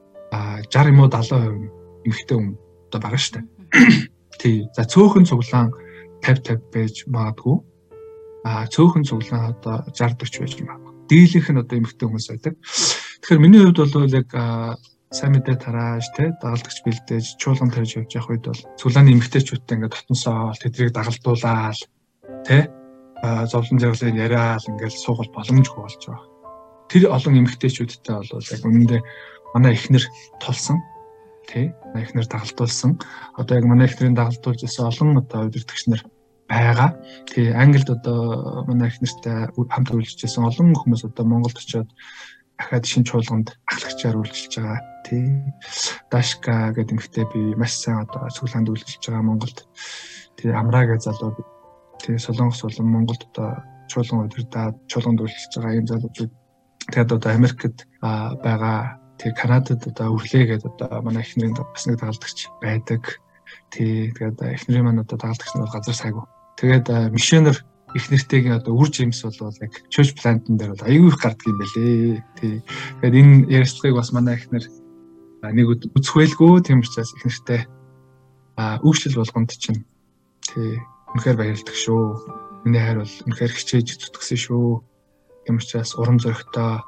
60 юм уу 70% эмэгтэй хүн одоо байгаа шүү дээ. Тий. За цөөхөн цуглаан 50 байж магадгүй. Цөөхөн цуглаан одоо 60 40 байж магадгүй. Дийлэнх нь одоо эмэгтэй хүмүүс байдаг. Тэгэхээр миний хувьд бол яг сайн мэдээ тарааж те дагалдагч бэлдээж чуулган тарьж явж явах үед бол цуглааны эмэгтэйчүүдтэй ингээд дотносоо тэдрийг дагалдуулаад те зовлон зэрэглэн яриад ингээд суугал боломжгүй болж байгаа. Тэр олон эмэгтэйчүүдтэй бол яг үнэндээ манай эхнэр тулсан тий манай эхнэр дагалдуулсан. Одоо яг манай эхнэрийн дагалдуулж байсан олон одоо удирдагч нар байгаа. Тий Англид одоо манай эхнэртэй хамт үйлчилж байсан олон хүмүүс одоо Монголд очиод дахиад шинэ чуулганд ахлагчаар үйлчилж байгаа. Тий Дашка гэдэг эмэгтэй би маш сайн одоо цуглаанд үйлчилж байгаа Монголд. Тий Амраа гэж залуу тий Солонгос болон Монголд одоо чуулган удирдаад чуулганд үйлчилж байгаа юм залуучууд тэгээд одоо Америкт байгаа. Тий Канадад одоо өглөө гэдэг одоо манай эхнэрийн бас нэг дагалдагч байдаг. Тий тэгээд эхнэрийн маань одоо дагалдагч нь газар сайгүй. Тэгээд мишнер эхнэртэйгийн одоо үр жимс бол яг church plant-ын дээр бол аюул их гардаг юм байлээ. Тий. Тэгээд энэ ярилцлагыг бас манай эхнэр нэг үзэхвэлгүй тийм учраас эхнэртэй үйлчлэл болгонд чинь тий үнэхээр баярлдаг шүү. Миний хайр бол үнэхээр хичээж зүтгэсэн шүү. Тийм учраас урам зоригтой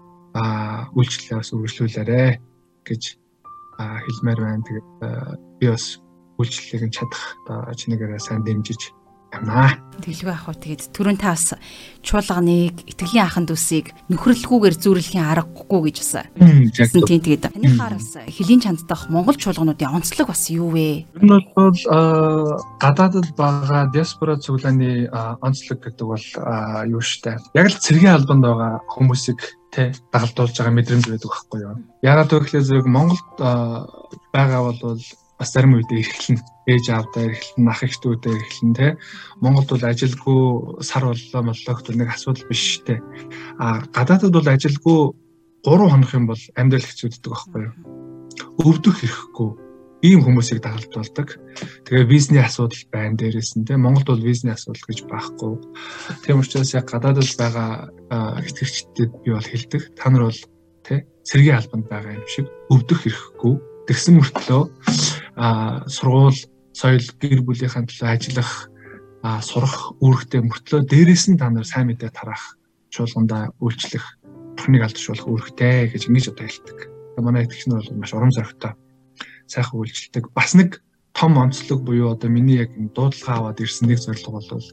үйлчлэлээс үргэлжлүүлээрэ гэж хэлмээр байна. Тэгээд би бас үйлчлэлийг нь чадах чинийгээрээ сайн дэмжиж байна. Тэглгүй ах уу тэгээд түрүүн та бас чуулганыг итгэлийн ахын дүүсийг нөхрөлгүйгээр зүүрлэхийн аргагүй гэж бас хэлсэн тийм тэгээд танихаар бас хэлийн чанддах монгол чуулгануудын онцлог бас юу вэ? Энэ бол гадаадд байгаа диаспора цуглааны онцлог гэдэг бол юу штэ. Яг л цэргийн албанд байгаа хүмүүсийг тэ дагалдуулж байгаа мэдрэмж байдаг байхгүй юу? Яагаад гэвэл зэрэг Монголд байгаа бол бас зарим үед эрхлэн ээж аавдаа эрхлэн ах эхтүүдээ эрхлэн тэ Монголд бол ажилгүй сар боллоо гэвэл нэг асуудал биш тэ гадаадд бол ажилгүй 3 хоног юм бол амьдрал хэцүүддэг байхгүй юу? Өвдөх хэрэггүй ийм хүмүүсийг дагалдуулдаг. Тэгээ визний асуудал байна дээрээс нь тэ Монголд бол визний асуудал гэж байхгүй. Тийм учраас яг гадаадд байгаа итгэгчдэд би бол хэлдэг. Та нар бол тэ цэргийн албанд байгаа юм шиг өвдөх хэрэггүй. Тэгсэн мөртлөө сургууль, соёл, гэр бүлийнхэн төлөө ажиллах, сурах үүрэгтэй мөртлөө дээрээс нь та нар сайн мэдээ тараах, чуулгандаа үйлчлэх, бурхныг алдаршуулах үүрэгтэй гэж ингэж одоо хэлдэг. Манай итгэгчнэр бол маш урам зоригтой сайхан үйлчлдэг. Бас нэг том онцлог буюу одоо миний яг дуудлага аваад ирсэн нэг зорилго бол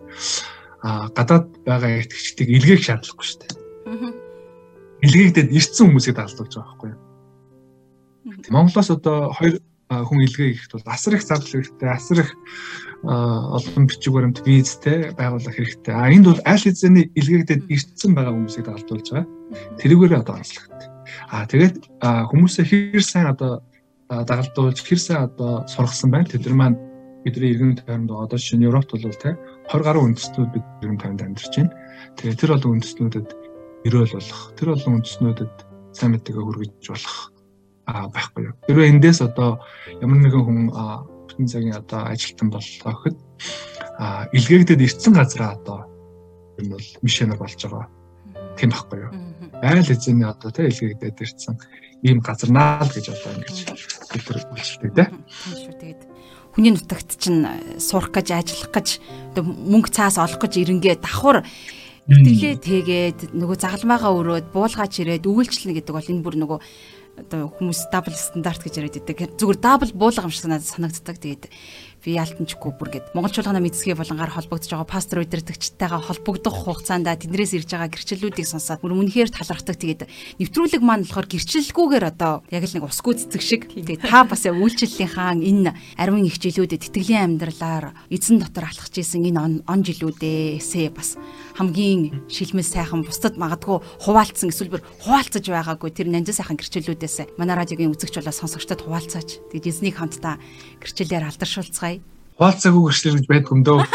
гадаад байгаа итгэгчдийг илгээх шаардлагагүй шүү дээ. Илгээгдээд ирсэн хүмүүсийг дагалдуулж байгаа байхгүй юу? Монголоос одоо 2 хүн илгээ ихэд бол асар их зардал хэрэгтэй, асар их олон бичиг баримт визтэй байгуулах хэрэгтэй. Энд бол аль хэзээний илгээгдээд ирсэн байгаа хүмүүсийг дагалдуулж байгаа. Тэрүүгээр одоо онцлогтой. Тэгээд хүмүүсээ хэр сайн одоо дагалдуулж, хэр сайн одоо сургасан байна. Тэд нар маань бидний иргэн тойронд одоо шинэ Европт бол тэ 20 гаруй үндэстнүүд бид иргэн тойронд амьдарч байна. Тэгээд тэр олон үндэстнүүдэд өрөөл болох, тэр олон үндэстнүүдэд сайн мэдээгээ хүргэж болох байхгүй юу. Тэрвээ эндээс одоо ямар нэгэн хүн бүтэн цагийн одоо ажилтан боллоо гэхэд илгээгдээд ирсэн газараа одоо энэ бол мишенер болж байгаа. Тийм байхгүй юу? Айл эзэний одоо тэ илгээгдээд ирсэн ийм газарнаа л гэж одоо ингэж бид нар үйлчлдэг тэ. Шүү тэгээд хүний нутагт чинь сурах гэж ажиллах гэж одоо мөнгө цаас олох гэж ирэнгээ давхар итгэлээ тэгээд нөгөө загалмаагаа өрөөд буулгаач ирээд өгүүлчлэнэ гэдэг бол энэ бүр нөгөө одоо хүмүүс дабл стандарт гэж яриад байдаг. Зүгээр дабл буулга юм шиг надад санагддаг. Тэгээд би яалтанчгүй бүр гээд монголчуудаа мэдсгээ болонгаар холбогдож байгаа пастор удирдагчтайгаа холбогдох хугацаанд тэднээс ирж байгаа гэрчлэлүүдийг сонсоод бүр үнэхээр талархдаг. Тэгээд нэвтрүүлэг маань болохоор гэрчлэлгүйгээр одоо яг л нэг усгүй цэцэг шиг. Тэгээд та бас үйлчлэлийн хаан энэ ариун их жилүүдэд тэтгэлийн амьдралаар эзэн дотор алхаж исэн энэ он жилүүдээсээ бас хамгийн шилмэл сайхан бусдад магадгүй хуваалцсан эсвэл бүр хуваалцаж байгаагүй тэр нандин сайхан гэрчлэлүүдээс манай радиогийн үзэгч болоо сонсогчдод хуваалцаач. Тэгээд эзнийг хамтдаа гэрчлэлээр алдаршуулцгаая. Хуваалцаагүй гэрчлэл гэж байдгүй юм дөө.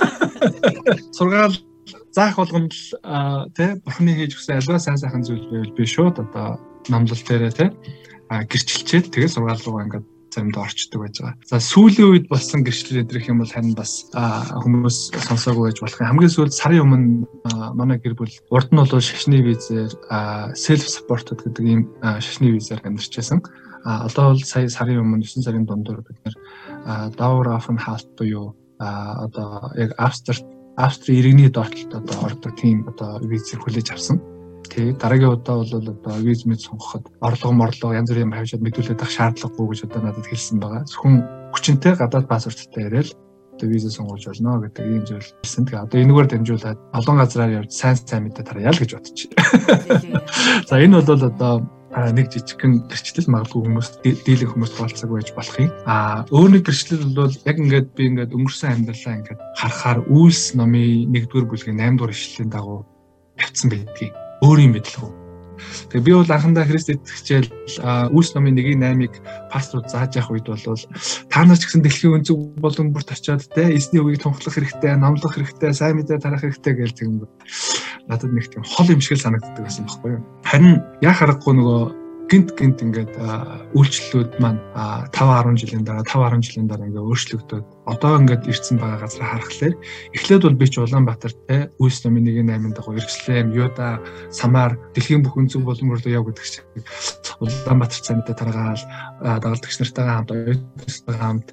Сургаал заах болгонд тэ бурхны хийж өгсөн альва сайн сайхан зүйл байвал би шууд одоо намлал дээрээ тэ гэрчилчээд тэгээд сургаал руугаа ингээд заримдаа орчдөг байж байгаа. За сүүлийн үед болсон гэрчлэл өдрөх юм бол харин бас хүмүүс сонсоогүй байж болох. Хамгийн сүүлд сарын өмнө манай гэр бүл урд нь бол шашны визээр self supported гэдэг ийм шашны визээр амьдарч байсан. Одоо бол сая сарын өмнө 9 сарын дундуур бид нэр Dauer Aufenthalt буюу одоо яг Австри иргэний доотлолд одоо ордог тийм одоо визээр хүлээж авсан. Тэгээд дараагийн удаа бол одоо виз мэд сонгоход орлого янз бүрийн хавьчаад мэдүүлээд авах шаардлагагүй гэж одоо надад хэлсэн байгаа. Зөвхөн хүчинтэй гадаад паспорттой яриад одоо виза сонгож болно гэдэг ийм зүйл хэлсэн. Тэгээд одоо энэгээр дамжуулаад олон газраар явж сайн мэдээ тараяа л гэж бодчих. За энэ бол одоо нэг жижигхэн гэрчлэл магадгүй хүмүүс дийлэх хүмүүс болцоог байж болох юм. Өөр нэг гэрчлэл бол яг ингээд би ингээд өнгөрсөн амьдралаа ингээд харахаар Үйлс номын 1-р бүлгийн 8-р ишлэлийн дагуу явцсан байдгийг өөр юм мэдлэг. Тэгээ би бол анхандаа Христ итгэжэл Үйлс номын 1:8-ыг пасторууд зааж явах үед бол та нар ч гэсэн дэлхийн өнцөг болон бүрт очиод те эзний үгийг тунхаглах хэрэгтэй, номлох хэрэгтэй, сайн мэдээ тарах хэрэгтэй гэж тийм надад нэг тийм хол юм шиг санагддаг байсан байхгүй юу. Харин яа харахгүй нөгөө гинт ингээд үйлчлэлүүд маань 5-10 жилийн дараа ингээд өөрчлөгдөд одоо ингээд ирсэн байгаа газраа харахаар эхлээд бол би ч Улаанбаатар те Үйлс номын 1:8 дагуу Иерусалим, Юда, Самар дэлхийн бүх өнцөг болон бүрт яв гэдэг шиг Улаанбаатар цаа мэдээ таргаал дагалдагч нартайгаа хамт оюутнуудтайгаа хамт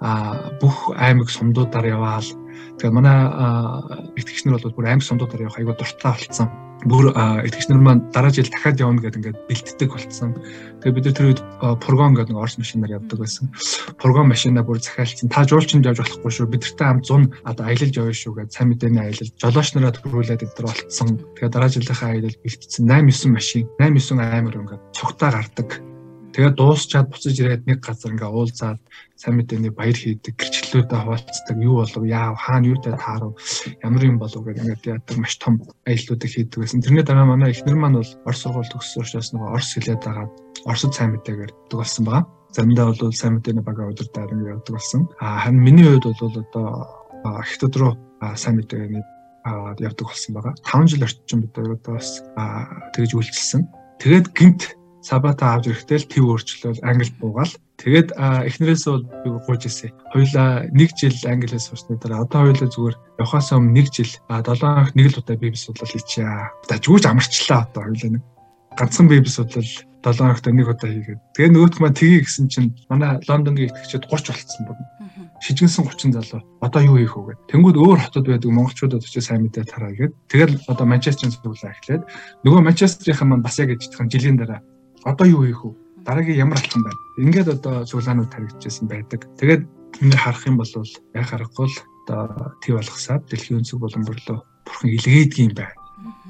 бүх аймаг сумдуудаар яваал. Тэгээ манай итгэгчнэр бол бүр аймаг сумдуудаар явах айгүй дуртай болсон. Бүр итгэгчнэр маань дараа жил дахиад явна гэдэг ингээд бэлддэг болсон. Тэгээ бид нар тэр үед фургон гэдэг нэг орос машинаар явдаг байсан. Фургон машинаа бүр захиалцсан. Та жуулчинд явж болохгүй шүү. Бидэртэй хамт 100 одоо аялал явна шүү гэж сайн мэдээний аялал жолооч нараа төрүүлээд бид нар болцсон. Тэгээ дараа жилийнхаа аялал бэлдсэн 8-9 машин, 8-9 аймаг ингээд цугтаа гардаг. Тэгээ дуусчаад буцаж ирээд нэг газар ингээ уулзаад сайн мэдээний баяр хийдэг, гэрчлэлүүдэд хуваалцдаг, юу болов, яав, хаана юутай таарав, ямар юм болов гэдэг ингээ яадаг маш том аяллуудыг хийдэг байсан. Тэрний дараа манай эхнэр маань бол орос сургууль төгссөн учраас нөгөө орос хэлээд байгаа оросд сайн мэдээгээр дэг болсон байгаа. Заримдаа бол сайн мэдээний бага удирдаад ингээ явдаг болсон. Харин миний хувьд бол одоо хятад руу сайн мэдээний явдаг болсон байгаа. 5 жил орчим бид одоо бас тэгж үйлчилсэн. Тэгээд гинт сабата авч ирэхдээ л төв өөрчлөл англи буугаал. Тэгээд эхнэрээсээ бол би гуйж ирсэн. Хоёулаа 1 жил англиас сурсны дараа одоо хоёулаа зүгээр явахаас өмнө 1 жил 7 хоног нэг л удаа бибис судлал хийчихье. Дажгүйж амарчлаа одоо хоёулаа нэг ганцхан бибис судлал 7 хоногт нэг удаа хийгээд. Тэгээд нөгөөдх маань тгий гэсэн чинь манай Лондонгийн итгэгчид 30 болцсон байна. Шижгэнсэн 30 залуу. Одоо юу хийх вэ гэдэг. Тэнгүүд өөр хотод байдаг монголчуудад очиж сайн мэдээ тараа гээд. Тэгээд одоо Манчестерын зөвлөө эхлээд нөгөө Манчестерийнхан маань бас яг ижидхэн жилийн дараа одоо юу хийх вэ? Дараагийн ямар алхам байна? Ингээд одоо цуглаанууд таригдчихсэн байдаг. Тэгээд миний харах юм бол яг харахгүй л одоо тий болгосаад дэлхийн өнцөг болон бүрлөө бурхан илгээдэг юм байна.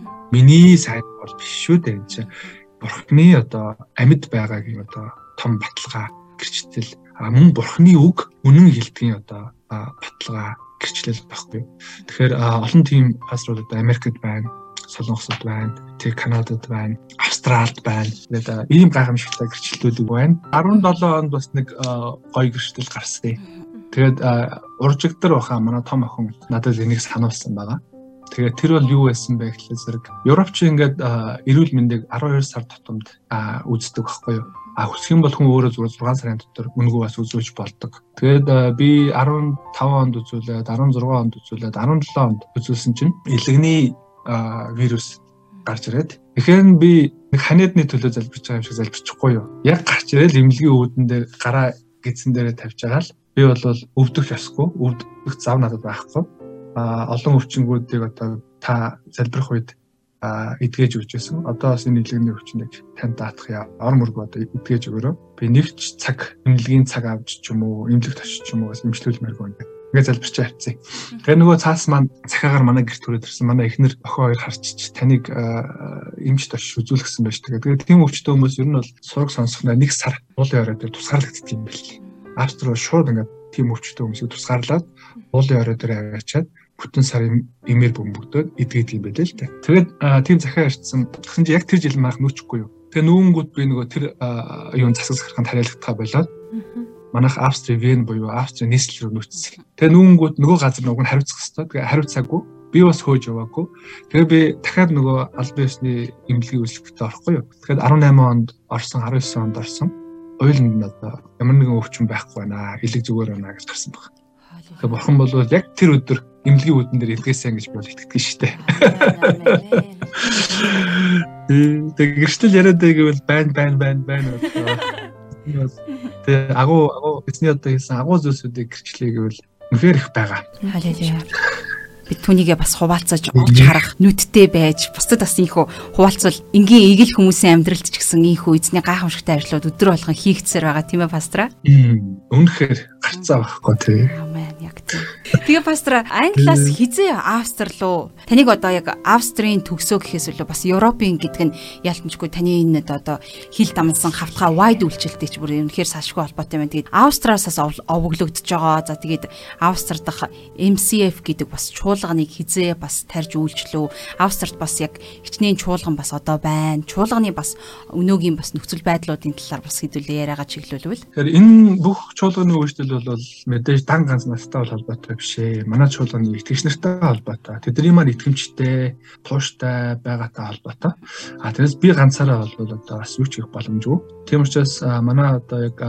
Миний сайн бол биш шүү дээ. Энэ чинь бурханы одоо амьд байгаагийн одоо том баталгаа гэрчлэл мөн бурханы үг үнэн хэлдгийн одоо баталгаа гэрчлэл байхгүй. Тэгэхээр олон тийм пасторууд одоо Америкт байна, Солонгосод байна, тэг Канадад байна, Австралид байна. Тэгээд ийм гайхамшигтай гэрчлэлүүд байна. 17 онд бас нэг гоё гэрчлэл гарсан. Тэгээд уржигдэр баха манай том охин надад энийг сануулсан байгаа. Тэгээд тэр бол юу байсан бэ гэхлээр зэрэг Европч ингээд эрүүл мэндийг 12 сар тутамд үздэг байхгүй юу? Хүсэх юм бол хүн өөрөө зүгээр 6 сарын дотор үнэгүй бас үзүүлж болдог. Тэгээд би 15 онд үзүүлээд 16 онд үзүүлээд 17 онд үзүүлсэн чинь илэгний вирус гарч ирээд тэгэхээр би нэг ханиадны төлөө залбирч байгаа юм шиг залбирчихгүй юу? Яг гарч ирэл эмнэлгийн өвдөн дээр гараа гидсэн дээрээ тавьж байгаа л би бол өвдөх ёсгүй, өвдөх зав надад байхгүй. Олон өвчнгүүдийг одоо та залбирах үед эдгэж өгч байсан. Одоо бас энэ илэгний өвчнийг тань даатах ор мөргөө одоо эдгэж өгөрөө. Би нэгч цаг эмнэлгийн цаг авч ч юм уу, эмнэлэгт очиж ч юм уу бас эмчлүүлмээргүй ингээд залбирч авцсан. Тэгээ нөгөө цаас маань цахиагаар манай гэрт төрөөд ирсэн. Манай эхнэр охин хоёр харчиж таныг эмчт очиж үзүүлгэсэн байж тэгээ. Тэгээд тийм өвчтөө хүмүүс ер нь бол сураг сонсохноо 1 сар уулын орой дээр тусгаарлагддаг юм байл. Австрал руу шууд ингээд тийм өвчтөө хүмүүсийг тусгаарлаад уулын орой дээр аваачаад бүтэн сар имээр бөмбөгдөөд эдгээд юм байлээ л дээ. Тэгээд тийм захиа ирсэн. Тэгсэн чинь яг тэр жил маах нүүчихгүй юу. Тэгээ нүүнгүүд би нөгөө тэр юун засаг сахарханд хариалагдгаа болоод манайх Австри Вен буюу Австри нийслэл рүү нүүцсэн. Тэгээ нүүнгүүд нөгөө газар нөгөө нь хариуцах хэрэгтэй. Тэгээ хариуцаагүй. Би бас хөөж яваагүй. Тэгээ би дахиад нөгөө албан ёсны эмнэлгийн үйлчлэгтээ орохгүй юу. Тэгэхээр 18 онд орсон, 19 онд орсон. Ойлонд надаа ямар нэгэн өвчин байхгүй байна. Илэг зүгээр байна гэж гарсан баг. Тэгээ бурхан бол яг тэр өдөр эмнэлгийн үүдэн дээр илгээсэн гэж бол итгэдэг шүү дээ. Тэгээ гэрчтэл яриад байвал байна. Тэгээ агуу эзний одоо хэлсэн агуу зүйлсүүдийг гэрчлэе гэвэл үнэхээр их байгаа. Халелуя. Бид түүнийгээ бас хуваалцаж олж харах нүдтэй байж бусдад бас ийхүү хуваалцвал энгийн игэл хүмүүсийн амьдралд ч гэсэн ийхүү эзний гайхамшигтай ажлууд өдөр болгон хийгдсээр байгаа тийм ээ пастора? Үнэхээр гарцаа байхгүй тий. Амен яг тийм. Тэгээ пастора Англиас хизээ Австрал руу таныг одоо яг Австрийн төгсөө гэхээс илүү бас Европын гэдэг нь ялтамжгүй таны энэ одоо хил дамсан хавтгай wide үйлчлэлтэй ч бүр үнэхээр салшгүй холбоотой байна. Тэгээд Австралиас овоглогдож байгаа. За тэгээд Австрал дахь MCF гэдэг бас чуулганыг хизээ бас тарж үйлчлөө. Австралд бас яг хичнээн чуулган бас одоо байна. Чуулганы бас өнөөгийн бас нөхцөл байдлуудын талаар бас хэдүүлээ яриагаа чиглүүлвэл. Тэгэхээр энэ бүх чуулганы үйлчлэл бол мэдээж дан ганц настай холбоотой биш ээ. Манай чуулганы итгэгч нартай холбоотой. Тэдний маань итгэмжтэй, тууштай байгаатай холбоотой. Тэрээс би ганцаараа бол одоо бас юу ч хийх боломжгүй. Тийм учраас манай одоо яг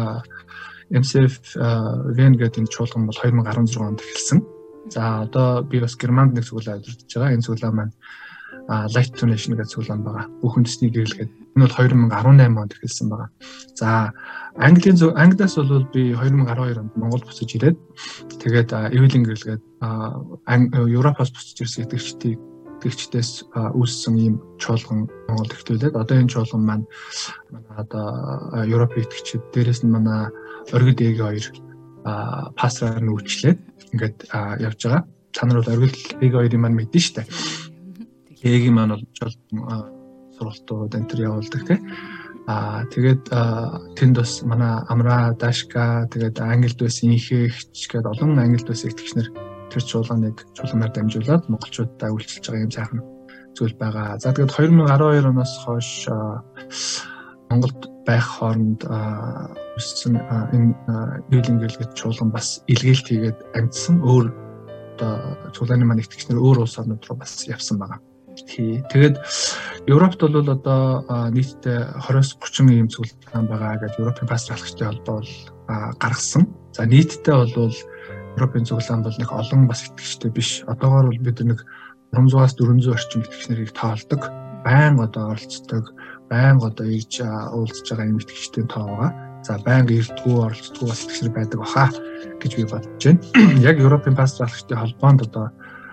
MCF Вен гэдэг энэ чуулган бол 2016 онд эхэлсэн. За одоо би бас Германд нэг цуглаа удирдах байгаа. Энэ цуглаа маань Light to Nation гэдэг цуглаан байгаа. Бүх үндэсний гэрэл гэдэг. Энэ бол 2018 онд эхэлсэн байгаа. За Англиас бол би 2012 онд Монгол буцаж ирээд тэгээд Evelyn гэрэл гэдэг Европоос буцаж ирсэн итгэгчдээс үүссэн ийм чуулган Монголд эхлүүлээд одоо энэ чуулган маань манай одоо Европын итгэгчид дээрээс нь манай оргид ээгийн хоёр пастораар нь үйлчлээд ингээд явж байгаа. Та нар бол оргил ээгийн хоёрын маань мэднэ шүү дээ. Ээгийн маань бол сургалтууд энэ төр явуулдаг тий. Тэгээд тэнд бас манай Амра, Дашка тэгээд Англид байсан инхэгч гээд олон Англид байсан итгэгчнэр тэр чуулганаар дамжуулаад монголчуудаа үйлчилж байгаа юм сайхан зүйл байгаа. За тэгээд 2012 оноос хойш Монголд байх хооронд өссөн энэ Evelyn гэлгээд чуулган бас илгээлт хийгээд амьдсан өөр одоо чуулганы маань итгэгчнэр өөр улс орнууд руу бас явсан байгаа. Тэгээд Европт бол одоо нийтдээ 20-30 ийм цуглаан байгаа гэж Европын пастор хаалгачтай холбоо бол гаргасан. За нийтдээ бол Европын цуглаан бол нэг олон бас итгэгчтэй биш. Одоогоор бол бид нэг 300-аас 400 орчим итгэгчнэрийг тоолдог. Байнга одоо оролцдог, байнга одоо ирж уулзж байгаа юм итгэгчдийн тоо байгаа. За байнга ирдгүү оролцдгүү бас итгэгчнэр байдаг баха гэж би бодож байна. Яг Европын пастор хаалгачтай холбоонд одоо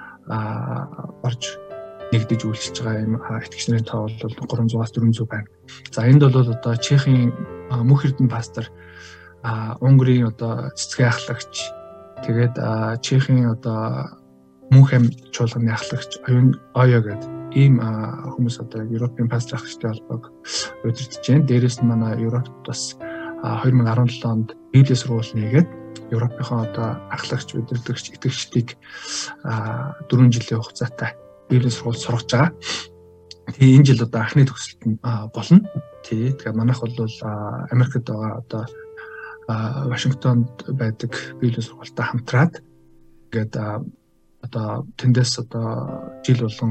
орж нэгдэж үйлчилж байгаа юм итгэгчнэрийн тоо бол 300-аас 400 байна. За энд бол одоо Чехийн Мөнх Эрдэнэ пастор, Унгарын одоо цэцгийн ахлагч, тэгээд Чехийн одоо Мөнхэм чуулганы ахлагч Ойо гэдэг ийм хүмүүс одоо Европын пастор ахлагчтай холбоог удирдах байна. Дээрээс нь манай Европт бас 2017 онд Библийн сургууль нээгээд Европынхаа одоо ахлагч удирдагч итгэгчдийг 4 жилийн хугацаатай Библийн сургууль сургаж байгаа. Тэгээ энэ жил одоо анхны төгсөлт нь болно. Тэгэхээр манайх бол Америкт байгаа одоо Вашингтонд байдаг Библийн сургуультай хамтраад ингээд одоо тэндээс одоо жил болгон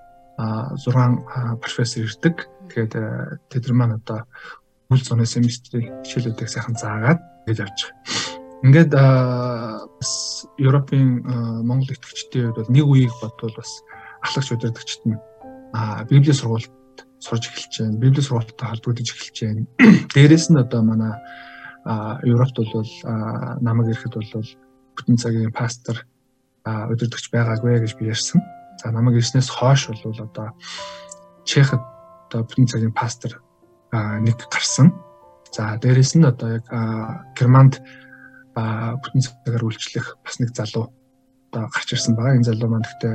6 профессор ирдэг. Тэгээд тэд нар маань одоо үйл зуны семестрийн хичээлүүдийг сайхан заагаад ингэж явж байгаа. Ингээд бас Европын Монгол итгэгчдийн хувьд бол нэг үеийг бодвол бас ахлагч удирдагчид нь Библийн сургуульд сурж эхэлж байна. Библийн сургуультай холбогдож эхэлж байна. Дээрээс нь одоо манай Европт бол намайг ирэхэд бол бүтэн цагийн пастор удирдагч байгаагүй гэж би ярьсан. За намайг ирснээс хойш бол одоо Чехд одоо бүтэн цагийн пастор нэг гарсан. За дээрээс нь одоо яг Германд бүтэн цагаар үйлчлэх бас нэг залуу одоо гарч ирсэн байгаа. Энэ залуу маань гэхдээ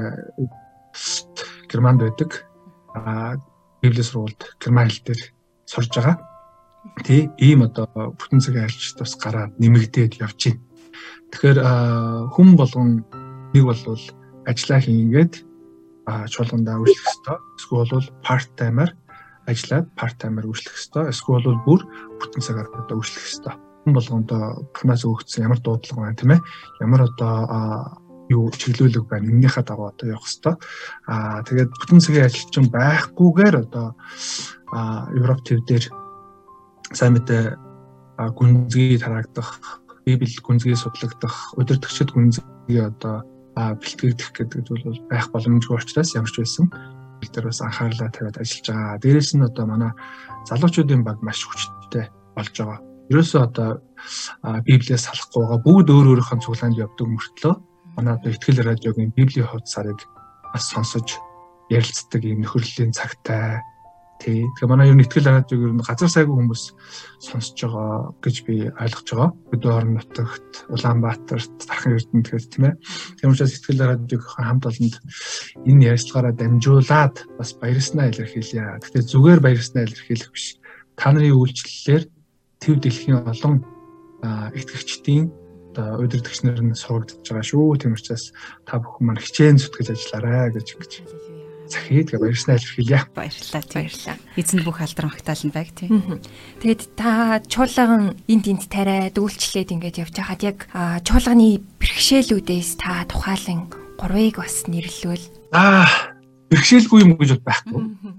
Германд байдаг. Библийн сургуульд герман хэл дээр сурж байгаа. Тий, ийм одоо бүтэн цагийн айлчид бас гараад нэмэгдээд явж байна. Тэгэхээр хүн болгон нэг бол ажиллаа хийгээд чуулгандаа үйлчлэх ёстой. Эсвэл бол part timer ажиллаад part timer үйлчлэх ёстой. Эсвэл бол бүр бүтэн цагаар одоо үйлчлэх ёстой. Хүн болгондоо бурхнаас өгсөн ямар дуудлага байна тийм ээ? Ямар одоо юу чиглүүлэг байна. Эннийхээ дагуу одоо явах ёстой. Тэгээд бүтэн цагийн ажилчин байхгүйгээр одоо Европ төв дээр сайн мэдээ гүнзгий тараагдах, Библи гүнзгий судлагдах, удирдагчид гүнзгий одоо бэлтгэгдэх гэдэг бол байх боломжгүй учраас ямар ч байсан бид нар бас анхаарлаа тавиад ажиллаж байгаа. Дээрээс нь одоо манай залуучуудын баг маш хүчтэй болж байгаа. Ерөөсөө одоо Библиэс салахгүйгаа бүгд өөрийнхөө цуглаанд явдаг мөртлөө манай одоо Итгэл радиогийн Библийн хуудасарыг бас сонсож ярилцдаг юм нөхөрлөлийн цагтай. Тэгэхээр манай ер нь Итгэл радиог ер нь газар сайгүй хүмүүс сонсож байгаа гэж би ойлгож байгаа. Өдөрн нутагт, Улаанбаатарт, Тархан Эрдэнэт гэх тийм ээ. Тийм учраас Итгэл радиогийнхаа хамт олонд энэ ярилцлагаараа дамжуулаад бас баярснаа илэрхийлье. Гэхдээ зүгээр баярснаа илэрхийлэх биш. Та нарын үйлчлэлээр төв дэлхийн олон итгэгчдийн одоо удирдагч нар нь сургагдж байгаа шүү. Тийм учраас та бүхэн маань хичээн зүтгэж ажиллаарай гэж захид баярснаа илэрхийлье. Баярлалаа. Эзэн бүх алдар магтаал нь байг тий. Тэгэд та чуулган энд тариад үйлчлээд ингэж явж байхад яг чуулганы бэрхшээлүүдээс та тухайлан 3-ыг бас нэрлэлвэл бэрхшээлгүй юм гэж байхгүй.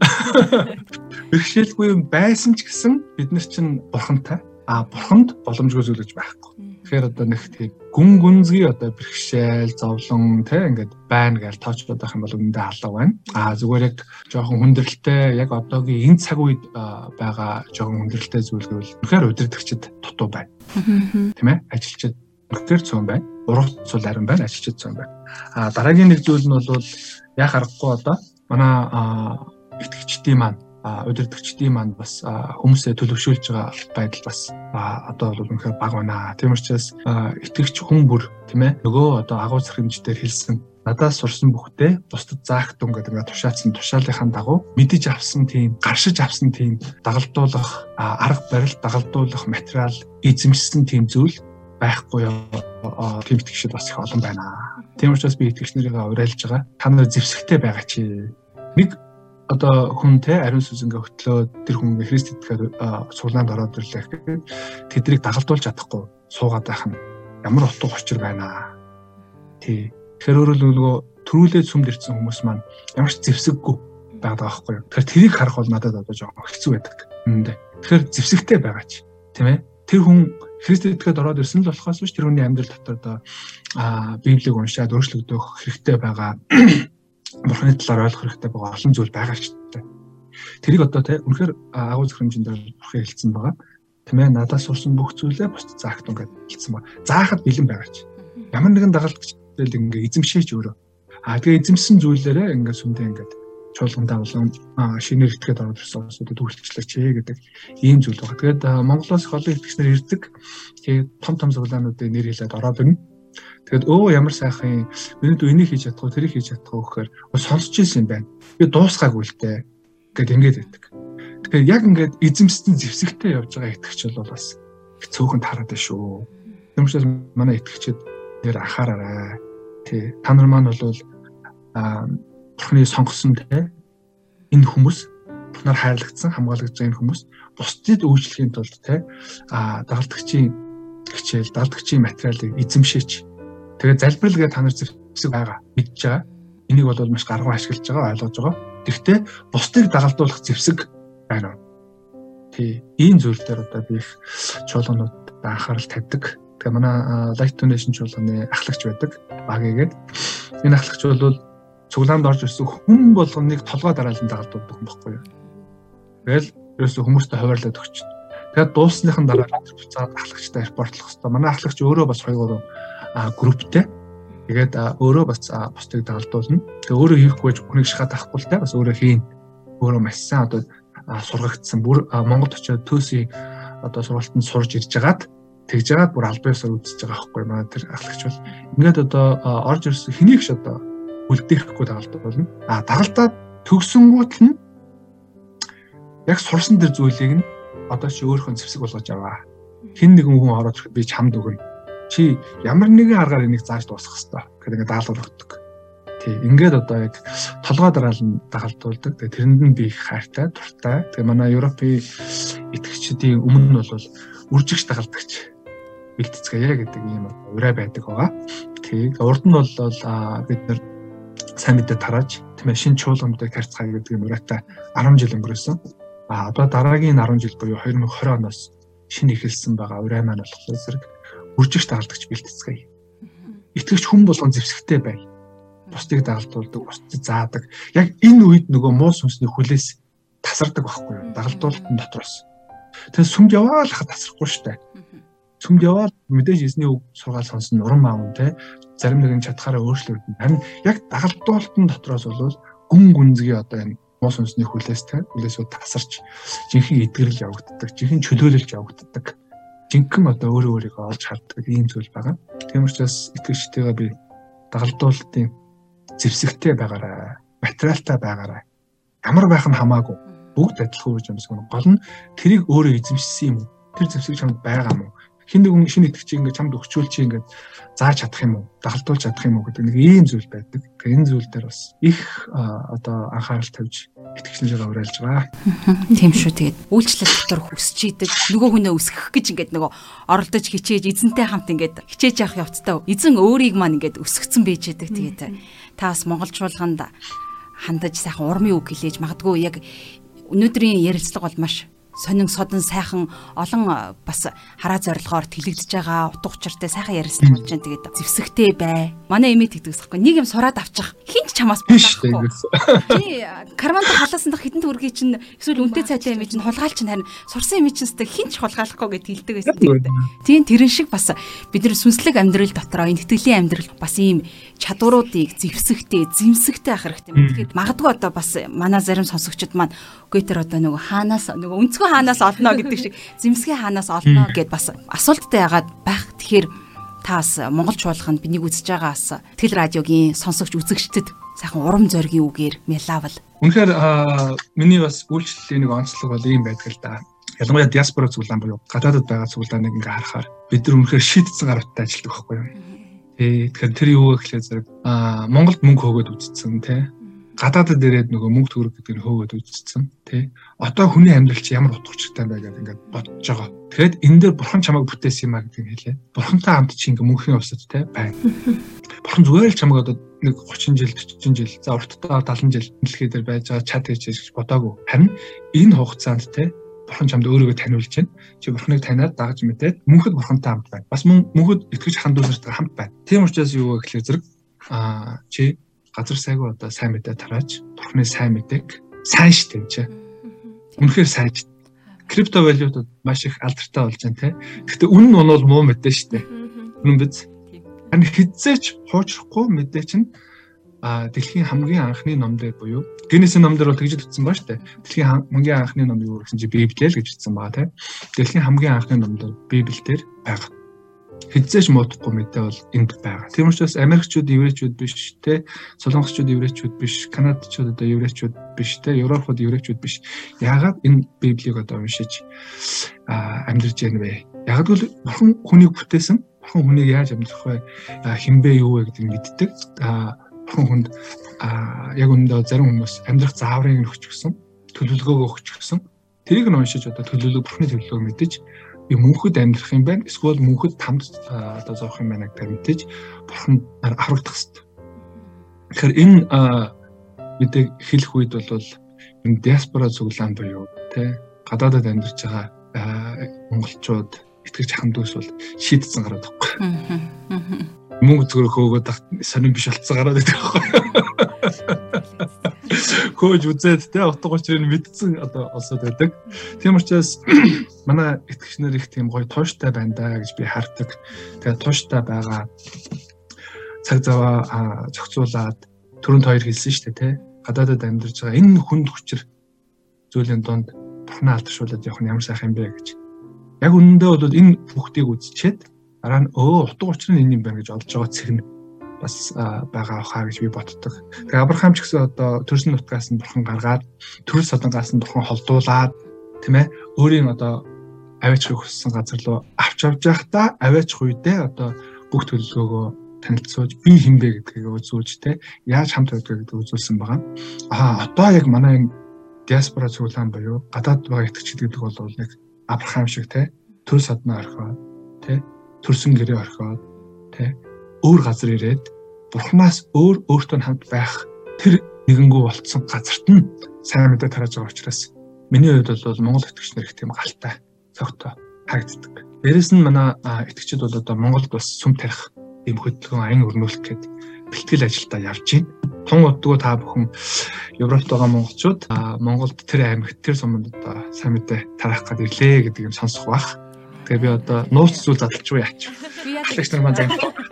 Бэрхшээлгүй юм байсан ч гэсэн бид нар чинь бурхантай. Бурханд боломжгүй зүйл гэж байхгүй. Тэгэхээр одоо нэг тийм гүнзгий одоо бэрхшээл, зовлон тий ингээд байна гэж тооцоод байх юм бол үүндээ алга байна. Зүгээр яг жоохон хүндрэлтэй яг одоогийн энэ цаг үед байгаа жоохон хүндрэлтэй зүйл гэвэл үнэхээр удирдагчид дутуу байна. Тийм ээ? Ажилчид үнэхээр цөөн байна. Урууцул арин байна, ажилчид цөөн байна. Дараагийн нэг зүйл нь бол яг харахгүй одоо манай итгэгчдийн маань удирдагчдийн маань бас хүмүүсээ төлөвшүүлж байгаа байдал бас одоо бол үнэхээр бага байна. Тийм учраас итгэгч хүн бүр тийм ээ нөгөө одоо агуу зэрхэмжээр хэлсэн надаас сурсан бүхтээ бусдад заахтун гэдэг ингээд тушаацсан тушаалынхаа дагуу мэдэж авсан тийм гаршиж авсан тийм дагалдуулах арга барил дагалдуулах материал эзэмшсэн тийм зүйл байхгүй тийм итгэгчид бас их олон байна. Тийм учраас би итгэгч нарыгаа уриалж байгаа. Та нар зэвсэгтэй байгаа чи нэг одоо хүн те ариун сүнсгээ хөтлөө тэр хүн Христ итгэхээр цуглаанд ороод ирлээ гэхэд тэднийг дагалдуулж чадахгүй суугаад байх нь ямар утга учир байна. Тий. Тэгэхээр өөрөөр нөгөө төрүүлээд сүмд ирсэн хүмүүс маань ямар ч зэвсэггүй байгаа байхгүй юу. Тэгэхээр тэрийг харах бол надад одоо жоохон хэцүү байдаг. Тэгэхээр зэвсэгтэй байгаа ч тийм ээ. Тэр хүн Христ итгэхэд ороод ирсэн л болохоос биш тэр хүний амьдрал дотор одоо Библийг уншаад өөрчлөгдөх хэрэгтэй байгаа. Бурхны талаар ойлгох хэрэгтэй байгаа олон зүйл байгаа ч гэдэг. Тэрийг одоо те үнэхээр агуу зөвхөмжөнд бурхан хэлсэн байгаа. Тийм ээ надаас сурсан бүх зүйлээ бусд заахт ингээд хэлсэн байгаа. Заахад бэлэн байгаа ч. Ямар нэгэн дагалдагчдэл ингээд эзэмшээч өөрөө. Тэгээ эзэмсэн зүйлээрээ ингээд сүмдээ ингээд чуулгандаа болон шинээр итгээд ороод ирсэн хүмүүсүүдэд үйлчлэгч гэдэг ийм зүйл байгаа. Тэгээд Монголоос их олон итгэгчнэр ирдэг. Тэгээд том цуглаануудыг нэр хэлээд ороод ирнэ. Тэгэд ямар сайхан миний дүү энийг хийж чадахгүй тэрийг хийж чадахгүй гэхээр сонсч ирсэн юм байна. Би дуусгаагүй л дээ гэд ингэж байдаг. Тэгэхээр яг ингээд эзэмссэн зэвсэгтэй явж байгаа итгэгч бол бас цөөхөн тараад байна шүү. Тийм учраас манай итгэгчид нэр анхаараарай. Тэ та нар маань бол Бурхны сонгосон те энэ хүмүүс Бурхнаар хайрлагдсан хамгаалагдж байгаа энэ хүмүүс бусдад үйлчлэхийн тулд те дагалдагчийн хичээл дагалдагчийн материалыг эзэмшээч. Тэгээд залбирал гэдэг та нар зэвсэг байгаа мэдж байгаа. Энийг бол маш гарган ашиглаж байгаа, ойлгож байгаа. Гэхдээ бусдыг дагалдуулах зэвсэг байна. Тий, ийм зүйл дээр одоо би их чуулганууд анхаарал тавьдаг. Тэгээ манай Light Foundation чуулганы ахлагч байдаг. Багийгээд энэ ахлагч бол цуглаанд орж ирсэн хүн болгоныг толгой дараалан дагалдуулдаг юм баггүй юу. Тэгэл ерөөсөө хүмүүстэй хуваарлаад өгч. Тэгээд дуусныхан дараа буцаад ахлагчтай репортлох хэрэгтэй. Манай ахлагч өөрөө бас 2-3 групптэй. Тэгээд өөрөө бас бусдыг дагалдуулна. Тэгээ өөрөө хийхгүй хүнийг шахаад авахгүй л те бас өөрөө хийн. Өөрөө маш сайн одоо сургагдсан. Бүр Монголд очиод төөсийн одоо сургалтанд сурж ирж байгаад тэгж яагаад бүр албан ёсоор үзэж байгаа байхгүй манай тэр ахлагч бол ингээд одоо орж ирсэн хэнийг ч одоо үлдээхгүй дагалдуулна. Дагалдаад төгсөнгүүт нь яг сурсан тэр зүйлийг нь одоо чи өөрийнхөө зэвсэг болгож аваа. Хэн нэгэн хүн ороод ирэхэд би чамд өгнө. Чи ямар нэгэн аргаар энийг зааж дуусгах хэрэгтэй. Гэхээр ингээд даалгавар өгдөг. Тий, ингээд одоо яг толгой дараалан дагалдуулдаг. Тэгээ тэрэнд нь би их хайртай, дуртай. Тэгээ манай Европын итгэгчдийн өмнө нь бол үржигч дагалдагч бэлтгэцгээе гэдэг ийм ураа байдаг байгаа. Тий, урд нь бол бид нар сайн мэдээ тарааж тийм ээ шинэ чуулгантай харьцаа гэдэг юм ураатай 10 жил өнгөрөөсөн. Одоо дараагийн 10 жил буюу 2020 оноос шинэ эхэлсэн байгаа ураа маань болохоор зэрэг үржигч дагалдагч бэлтгэцгээе. Итгэгч хүн болгон зэвсэгтэй бай. Бусдыг дагалдуулдаг, бусдыг заадаг. Яг энэ үед нөгөө муу сүнсний хүлээс тасардаг байхгүй юу? Дагалдуулалтын дотроос. Тэгээ сүмд яваал хахад тасрахгүй штэ. Сүмд яваал мэдээж эзний үг сургаал сонсон уран маавн те зарим нэгэн чадхаараа өөрчлөгдөн. Харин яг дагалдуулалтын дотроос бол гүн гүнзгий одоо энэ муу сүнсний хүлээсөө тасарч жинхэнэ эдгэрэл явагддаг, жинхэнэ чөлөөлөлж явагддаг. Жинхэнэ одоо өөрийгөө олж харддаг ийм зүйл байгаа. Тийм учраас итгэгчтэйгээ би дагалдуулалтын зэвсэгтэй байгаарай, материалтай байгаарай. Ямар байх нь хамаагүй. Бүгд адилхан үеж юмсгоо. Гол нь тэрийг өөрөө эзэмшсэн юм уу? Тэр зэвсэг чамд байгаа юм уу? Хин нэг хүн шинэ итгэгч ингээд чамд өгчүүл чи ингээд зааж чадах юм уу? Дагалдуулж чадах юм уу гэдэг нэг ийм зүйл байдаг. Тэгэхээр энэ зүйл дээр бас их одоо анхаарал тавьж итгэгчнийгээ уриалж байгаа. Тийм шүү. Тэгээд үйлчлэл дотор хүсч идэг нөгөө хүнээ өсгөх гэж ингээд нөгөө оролдож хичээж эзэнтэй хамт ингээд хичээж явах явцтай. Эзэн өөрийг маань ингээд өсгцэн байж идэг. Тэгээд та бас Монгол чуулганд хандаж сайхан урмын үг хэлээж магадгүй яг өнөөдрийн ярилцлага бол маш сонин содон сайхан олон бас хараа зорилгоор тэлэгдэж байгаа утга учиртай сайхан ярилцлага болж байна. Тэгээд зэвсэгтэй бай. Манай эмээд гэдэгс хэвгүй. Нэг юм сураад авчих. Хинч чамаас болохгүй. Тий, карманд халаасан дах хитэн төгрөгийг чинь эсвэл үнэтэй цайтай эмээ чинь хулгаалч нь харин сурсан эмээ чинь хинч хулгаалахгүй гэд хэлдэг байсан. Тийм тэрэн шиг бас бид нар сүнслэг амьдрал дотроо энэ итгэлийн амьдрал бас ийм чадваруудыг зэвсэгтэй, зэмсэгтэй авах хэрэгтэй юм. Тэгэхээр магадгүй одоо бас манай зарим сонсогчид маань үгүй тэр одоо нөгөө хаанаас нөгөө өнцгөө хаанаас олно гэдэг шиг зэмсгээ хаанаас олно гэд бас асуулттай яагаад байх. Тэгэхээр таас Монгол чуулганд бинийг үзэж байгаас Итгэл радиогийн сонсогч үзэгчдэд сайхан урам зоригийн үгээр мэлавал. Үнэхээр миний бас үйлчлэлийн нэг онцлог бол ийм байдаг л да. Ялангуяа диаспора цуглаан буюу гадаадд байгаа цуглааныг ингээ харахаар бид нар үнэхээр шийдсэн гаралтай ажилладаг байхгүй юу? Тэгэхээр тэр юу гэхлээр зэрэг Монголд мөнгө хөөгөөд үзсэн тий. Гадаадд ирээд нөгөө мөнгө төгрөг гэдэг нь хөөгөөд үзсэн тий. Одоо хүний амьдрал чи ямар утга учиртай бай гэдэг ингээд бодож байгаа. Тэгэхэд энэ дээр бурхан чамайг бүтээсэн юм а гэдгийг хэлээ. Бурхантай хамт чи ингээ мөнхийн усад тий байна. Бурхан зүгээр л чамайг одоо нэг 30 жил 40 жил за урттаа 70 жил дэлхий дээр байж байгаа чад хийж гэж бодоагүй. Харин энэ хугацаанд тий бурхан чамд өөрийгөө таниулж байна. Чи бурханыг таниад дагаж мэдээд мөнхөд бурхантай хамт байна. Бас мөнхөд итгэж хандуулсартай хамт байна. Тийм учраас юу гэхлээр зэрэг чи газар сайгүй одоо сайн мэдээ тарааж бурханы сайн мэдээг сайн штэ энэ чи. Үнэхээр сайн. Крипто валютууд маш их алдартай болж байна те. Гэхдээ үнэн нь бол муу мэдээ штэ. Үнэн биз? Харин хизээч хуучрахгүй мэдээ чинь дэлхийн хамгийн анхны ном дээр буюу Генесис ном дээр бол тэгж бичсэн баа штэ. Дэлхийн хамгийн анхны ном юу гэсэн чи Библи л гэж бичсэн байгаа те. Дэлхийн хамгийн анхны ном дээр Библи дээр байгаа. Хизээч муудахгүй мэдээ бол энд байгаа. Тийм учраас Америкчууд еврейчүүд биш те, Солонгосчууд еврейчүүд биш, Канадчууд одоо еврейчүүд биш те, Европод еврейчүүд биш. Яагаад энэ Библийг одоо уншиж амьдарч яана вэ? Яг л бурхан хүнийг бүтээсэн, бурхан хүнийг яаж амьдрах вэ? Хинбэ юу вэ гэдгийг мэддэг. Бурхан хүнд яг үүндээ зарим хүмүүс амьдрах зааврыг өгч гисэн, төлөвлөгөөгөө өгч гисэн. Тэрийг нь уншиж одоо төлөвлөгөө бурханы төлөвлөгөөг мэдэж би мөнхөд амьдрах юм байна. Эсвэл мөнхөд тамд одоо зовох юм байна гэдэг мэдээж бурханд харагдах хэрэгтэй. Тэгэхээр энэ мэдээг хэлэх үед бол энэ диаспора цуглаан буюу тэ гадаадад амьдарч байгаа монголчууд итгэж ахын дүүс бол шийдсэн гараад байхгүй. Мөнгө зөвхөн хөөгөөд сонирн биш болцсон гараад байдаг байхгүй. Хөөж үзээд тэ утга учрыг мэдсэн одоо олсод байдаг. Тийм учраас манай итгэгчнэр их тийм гоё тууштай байна да гэж би хардаг. Тэгээ тууштай байгаа цаг заваа зохицуулаад түрүүнд хоёр хэлсэн шүү дээ тэ. Гадаадад амьдарч байгаа энэ хүнд хүчээр зүйлийн донд бурхнаа алдаршуулад явах нь ямар сайхан юм бэ гэж. Яг үнэндээ бол энэ бүхтийг үзчихэд дараа нь утга учир нь энэ юм байна гэж олж байгаа цэгнэ бас байгаа хаа гэж би боддог. Тэгээ Авраам ч гэсэн одоо төрсөн нутгаас нь бурхан гаргаад төрөл содонгаас нь бурхан холдуулаад тийм ээ өөрийн одоо авиачхыг хүссэн газар руу авч явж байхдаа авиачих үедээ одоо бүх төлөвлөгөөгөө танилцуулж би хэн бэ гэдгийг үзүүлж те яаж хамт байдгийг гэдгийг үзүүлсэн байгаа. Одоо яг манай энэ диаспора цуглаан буюу гадаад байгаа итгэгчид гэдэг бол яг Авраам шиг те төрөл содноо орхиод те төрсөн гэрээ орхиод те өөр газар ирээд бурхнаас өөртөө хамт байх тэр нэгэнгүү болцсон газарт нь сайн мэдээ тарааж байгаа учраас миний хувьд бол Монгол итгэгчнэр их тийм галтай цогтой харагддаг. Дээрээс нь манай итгэгчид бол одоо Монголд бас сүм тарих ийм хөдөлгөөн аян өрнүүлэх гээд бэлтгэл ажилдаа явж байна. Тун удаа та бүхэн Европт байгаа монголчууд Монголд тэр аймагт тэр сумд одоо сайн мэдээ тараах гээд ирлээ гэдэг юм сонсох бах. Тэгээ би одоо нууц зүйл задлж уу яач. Ахлагч нар маань зам.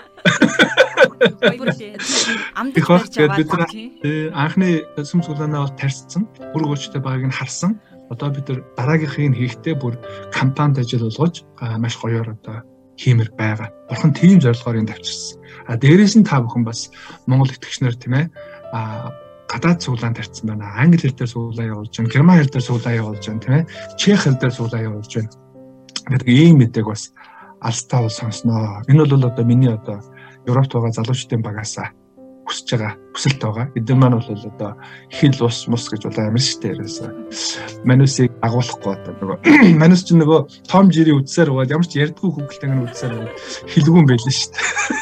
Анхны сүм цуглаанаа бол тарьсан. Бүр гүйцэтгэж байгааг нь харсан. Одоо бид нар дараагийнхыг хийхдээ бүр кампанид ажил болгож маш гоёор одоо хиймэр байгаа. Бурхан тийм зорилгоор энэ тавьчихсан. Дээрээс нь та бүхэн бас Монгол итгэгчнэр тийм ээ гадаад цуглаан тарьсан байна. Англи хэл дээр цуглаа явуулж байна. Герман хэл дээр цуглаа явуулж байна тийм ээ. Чех хэл дээр цуглаа явуулж байна. гэдэг ийм мэдээг бас алстаа бол сонсноо. Энэ бол одоо миний одоо Европт байгаа залуучдын багаасаа хүсэж байгаа хүсэлт байгаа. Эдгээр маань бол одоо хил ус мус гэж болоо амир штэ ерөөсөө. Манусыг агуулахгүй одоо нөгөө манус ч нөгөө том жирийн үдсээр байгаа ямар ч ярдггүй хүүхэлтэй нэг үдсээр байгаа хилгүүн байлаа штэ.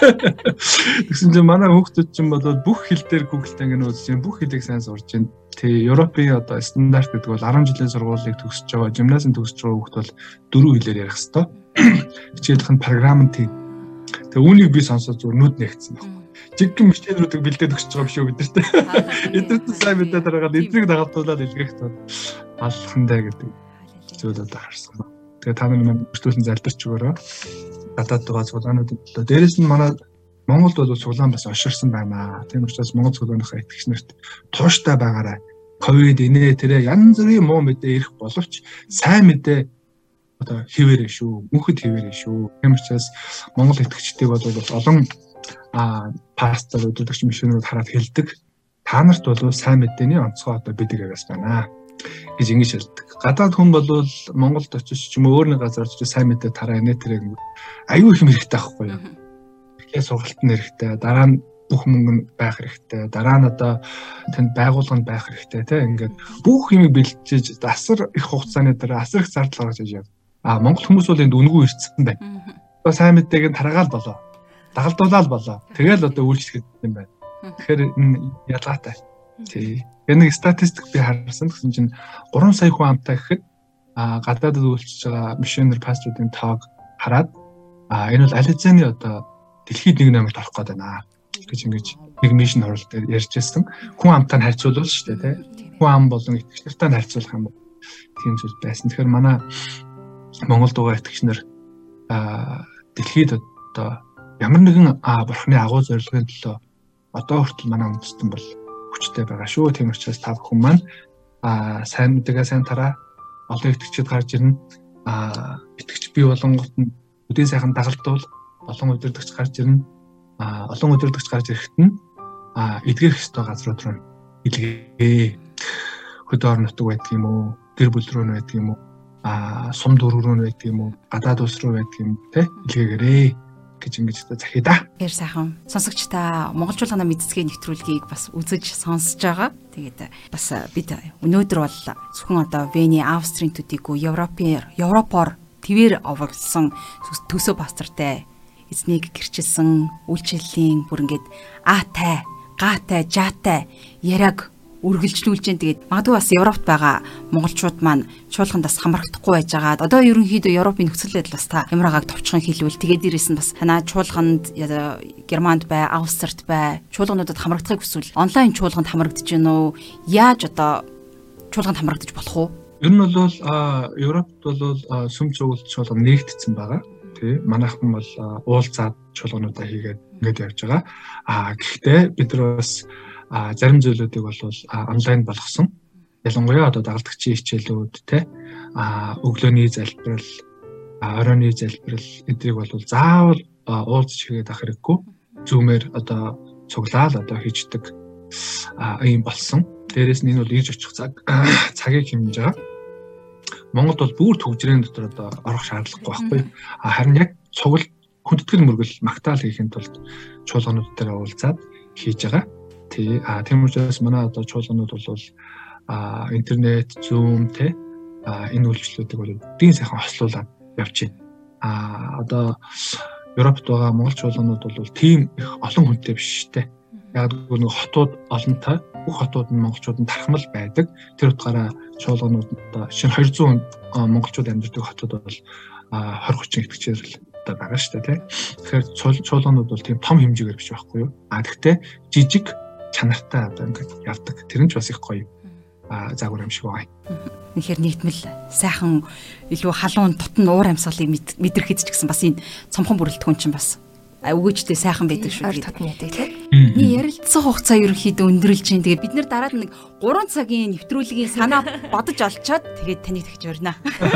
Тэгсэн чинь манай хүүхдүүд ч бол бүх хил дээр хүүхэлтэй ингэ үзэж байна. Бүх хилийг сайн сурж байна. Тэ Европын одоо стандарт гэдэг бол 10 жилийн сургуулийг төгсөж байгаа, гимназийн төгсөж байгаа хүүхд бол 4 хэлээр ярих хэвээр. Хичээлийнх нь програм нь тийм. Тэгээ үүнийг би сонсоод зүгээр нүд нэгцсэн байна. Жиггэн мишнэрүүдийг бэлдээд өгч байгаа юм шүү бид нар тэ. Эдгээрт сайн мэдээд дараагаад эднийг дагалдуулаад илгээх тул алхандаа гэдэг зүйлүүд харсан. Тэгээ та нар маань өртүүлэн залбирч өгөөрэй. Гадаад байгаа цуглаануудад л дээрэс нь манай Монголд бол цуглаан бас оширсан байна. Тийм учраас Монгол цуглааныхаа итгэгч нарт тууштай байгаарай. Ковид инээ тэрэ янз бүрийн муу мэдээ ирэх боловч сайн мэдээ одоо хിവэрэ шүү. Мөнхөд хിവэрэ шүү. Тийм учраас Монгол итгэгчдийг бол олон пастор өдөртөгч мишнерүүд хараад хэлдэг. Та нарт бол сайн мэдээний онцгой одоо бидгээс байна гэж ингэж хэлдэг. Гадаад хүн бол Монголд очиж ч юм уу өөр нэг газар очиж сайн мэдээ тараа инээ тэрэг аюу их хэрэгтэй байхгүй юу? Тэгэхээр сургалт нь хэрэгтэй. Дараа нь бүх мөнгө нь байх хэрэгтэй. Дараа нь одоо тэнд байгууллаганд байх хэрэгтэй тийм ингээд бүх юм бэлтжиж асар их хугацааны дараа асар их зардал гаргаж яв. Монгол хүмүүс бол энд үнгүй ирсэн байна. Одоо сайн мэдээг нь тараагаал болоо. Дагалдуулаад болоо. Тэгэл одоо үйлчлэх юм байна. Тэгэхээр энэ ялгаатай. Тий. Энэ статистик би харсан гэсэн чинь 3 сая хүн амтай гэхэд гадаадд үйлчлж байгаа мишнер пасторуудын тоог хараад энэ бол ализаны одоо дэлхийд нэг номерт орох гээд байна гэж ингэж нэг мишн хурал дээр ярьж байсан. Хүн амтай харьцуулбал шүү дээ тий. Хүн ам болон итгэгч нартай харьцуулах юм бол тийм зүйл байсан. Тэгэхээр манай Монголд байгаа итгэгчнэр дэлхийд одоо ямар нэгэн бурхны агуу зорилгын төлөө одоо хүртэл манай үндэстэн бол хүчтэй байгаа шүү. Тийм учраас та бүхэн маань сайн мэдээгээ сайн тараа. Олон итгэгчид гарч ирнэ. Итгэгч бий болонгот нь үдийн сайхан дагалдуул. Олон удирдагч гарч ирнэ. Олон удирдагч гарч ирэхэд нь эдгэрх ёстой газрууд руу илгээ. Хөдөө орон нутаг байдаг юм уу? Гэр бүл рүү байдаг юм уу? Сум дүүр рүү байдаг юм уу? Гадаад улс руу байдаг юм те? Илгээгээрэй гэж ингэж захий да. Гэр сайхан сонсогчдаа монголчуулгана мэдцгийн нэвтрүүлгийг бас үзэж сонсож байгаа. Тэгээд бас бид өнөөдөр бол зөвхөн одоо Вений Австрийн төдийгүй Европоор твэр овоглсон төсөө пастортай эзнийг гэрчилсэн үйлчлэлийн бүр ингээд аатай гаатай, жаатай яриаг үргэлжлүүлж जैन. Тэгээд магадгүй бас Европт байгаа монголчууд маань чуулгандаас хамрагдахгүй байж байгаа. Одоо ерөнхийдөө Европын нөхцөл байдал бас та ямар агааг товчхон хэлвэл тэгээд дээрээс нь бас танаа чуулганд Германд бай, Австрид бай чуулгануудад хамрагдахыг хүсвэл онлайн чуулганд хамрагдаж гин үү? Яаж одоо чуулганд хамрагдаж болох вэ? Ер нь бол Европт бол сүм цуглалт чуулган нэгдсэн байгаа. Тий. Манайхан бол уулзаад чуулгануудаа хийгээд ингэж явж байгаа. Гэхдээ бид нар бас зарим зүйлүүдийг бол онлайн болгосон. Ялангуяа одоо дагалдагчийн хичээлүүд те өглөөний залбирал, оройны залбирал эдрийг бол заавал уулзч хийгээд ах хэрэггүй. Зүүмээр одоо цуглаал одоо хийждэг ийм болсон. Дээрээс нь энэ бол ирж очих цагийг хэмнэж байгаа. Монгол бол бүр төвжирийн дотор одоо орох шаардлагагүй байхгүй. Харин яг цуглал хүндэтгэл мөргөл магтаал хийхэд тулд чуулганууд дээр уулзаад хийж байгаа. Тийм учраас манай одоо чуулганууд бол интернет, Zoom те энэ үйлчлүүдийг бол эдийн сайхан хослуулаад явж байна. Одоо Европт байгаа монгол чуулганууд бол тийм их олон хүнтэй биш те. Яг нэг хотууд олонтой, бүх хотууд нь монголчуудад тархмал байдаг. Тэр утгаараа чуулганууд одоо шинэ 200 монголчууд амьдардаг хотууд бол 20-30 итгэгчээр л одоо байгаа шүү дээ те. Тэгэхээр чуулганууд бол тийм том хэмжээгээр биш байхгүй юу? Гэхдээ жижиг чанартай одоо ингээд явдаг. Тэр нь ч бас их гоё загвар юм шиг байна. Үнэхээр нийтмэл сайхан илүү халуун тутан уур амьсгалыг мэдрэхэд ч гэсэн бас энэ цомхон бүрэлдэхүүн чинь бас өгөөжтэй сайхан байдаг шүү дээ. Тутан яадаг тийм. Миний ярилцсан хугацаа ерөнхийдөө өндөрлж байна. Тэгээд бид нэр дараад нэг 3 цагийн нэвтрүүлгийн санаа бодож олцоод тэгээд таныг тэгж өрнө.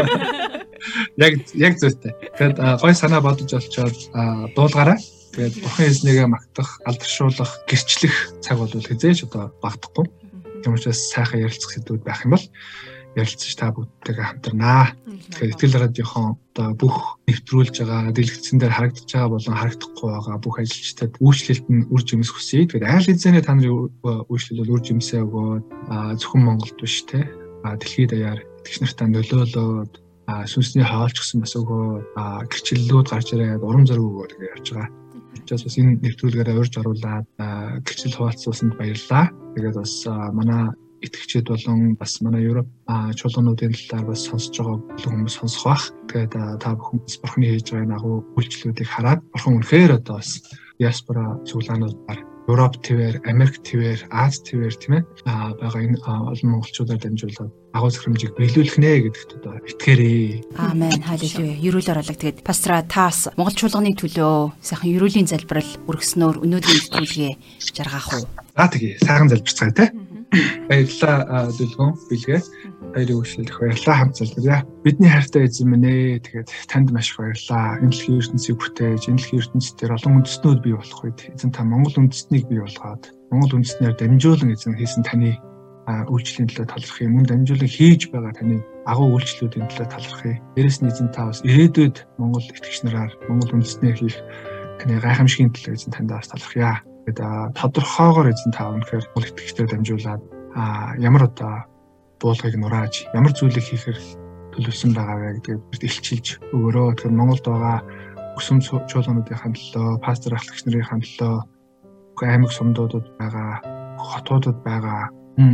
Яг зүйтэй. Тэгээд гоё санаа бодож олцоод дуулгаараа. Тэгээд бурхан эзнийгээ магтах, алдаршуулах, гэрчлэх цаг бол хизээч одоо багтахгүй. Тийм учраас сайхан ярилцах сэдвүүд байх юм бол ярилцаж та бүгдтэйгээ хамтарнаа. Тэгэхээр Итгэл радиохон одоо бүх нэвтрүүлж байгаа, дэлгэцэн дээр харагдаж байгаа болон харагдахгүй байгаа бүх ажилчдад үйлчлэлт нь үр жимс хүсье. Тэгээд айл хэзээний та нарын үйлчлэл бол үр жимсээ өгөөд зөвхөн Монголд биш те дэлхийд даяар итгэгч нартай нөлөөлөөд сүнсний хаалч гэсэн бас өгөөд гэрчлэлүүд гарч ирээд урам зориг өгөөд гэж явж байгаа. Just бас энэ нэвтрүүлгээрээ урьж оруулаад гэрчлэл хуваалцуулсанд баярлалаа. Тэгээд бас манай итгэгчид болон бас манай Европ чуулгануудын талаар бас сонсож байгаа хүмүүс сонсох бах. Тэгээд та бүхэн бурхны хийж байгаа агуу үйлчлэлүүдийг хараад бурхан үнэхээр одоо бас диаспора цуглаануудаар Европ твээр, Америк твээр, Аз твээр тийм ээ байгаа энэ олон монголчуудаар дамжуулаад агуу зөвхөмжийг биелүүлэх нэ гэдэгт одоо итгээрэй. Аамен. Халелуя. Ерөөлөөр болог. Тэгээд пастора таас Монгол чуулганы төлөө сайхан ерөөлийн залбирал өргөснөөр өнөөдрийн нэвтрүүлгээ жаргах уу? Тэгээ сайхан залбирцгаая те. Баярлалаа Дүлгөн билгээ. Хоёрын үйлчлэх баярлалаа хамт залбирая. Бидний хайртай эзэн минь ээ. Тэгээд танд маш их баярлалаа. Энэ дэлхийн ертөнцийг бүтээж, энэ дэлхийн ертөнцийн дээр олон үндэстнүүд бий болох үед эзэн та Монгол үндэстнийг бий болгоод Монгол үндэстнээр дамжуулан эзэн хийсэн таны үйлчлэлийн төлөө талархъя. Мөн дамжуулан хийж байгаа таны агуу үйлчлүүдийн төлөө талархъя. Дээрээс нь эзэн та бас ирээдүйд Монгол итгэгч нараар Монгол үндэстнээр хийх таны гайхамшигын төлөө эзэн танд бас талархъя. Тэгээд тодорхойгоор эзэн та өнөхөр Монгол итгэгчдээр дамжуулаад ямар одоо буулгыг нурааж ямар зүйлийг хийхээр төлөвсөн байгаа вэ гэдгийг илчилж өгөөрөө. Тэгэхээр Монголд байгаа өсөм чуулгануудын төлөө, пастор ахлагч нарын төлөө, аймаг сумдуудад байгаа, хотуудад байгаа,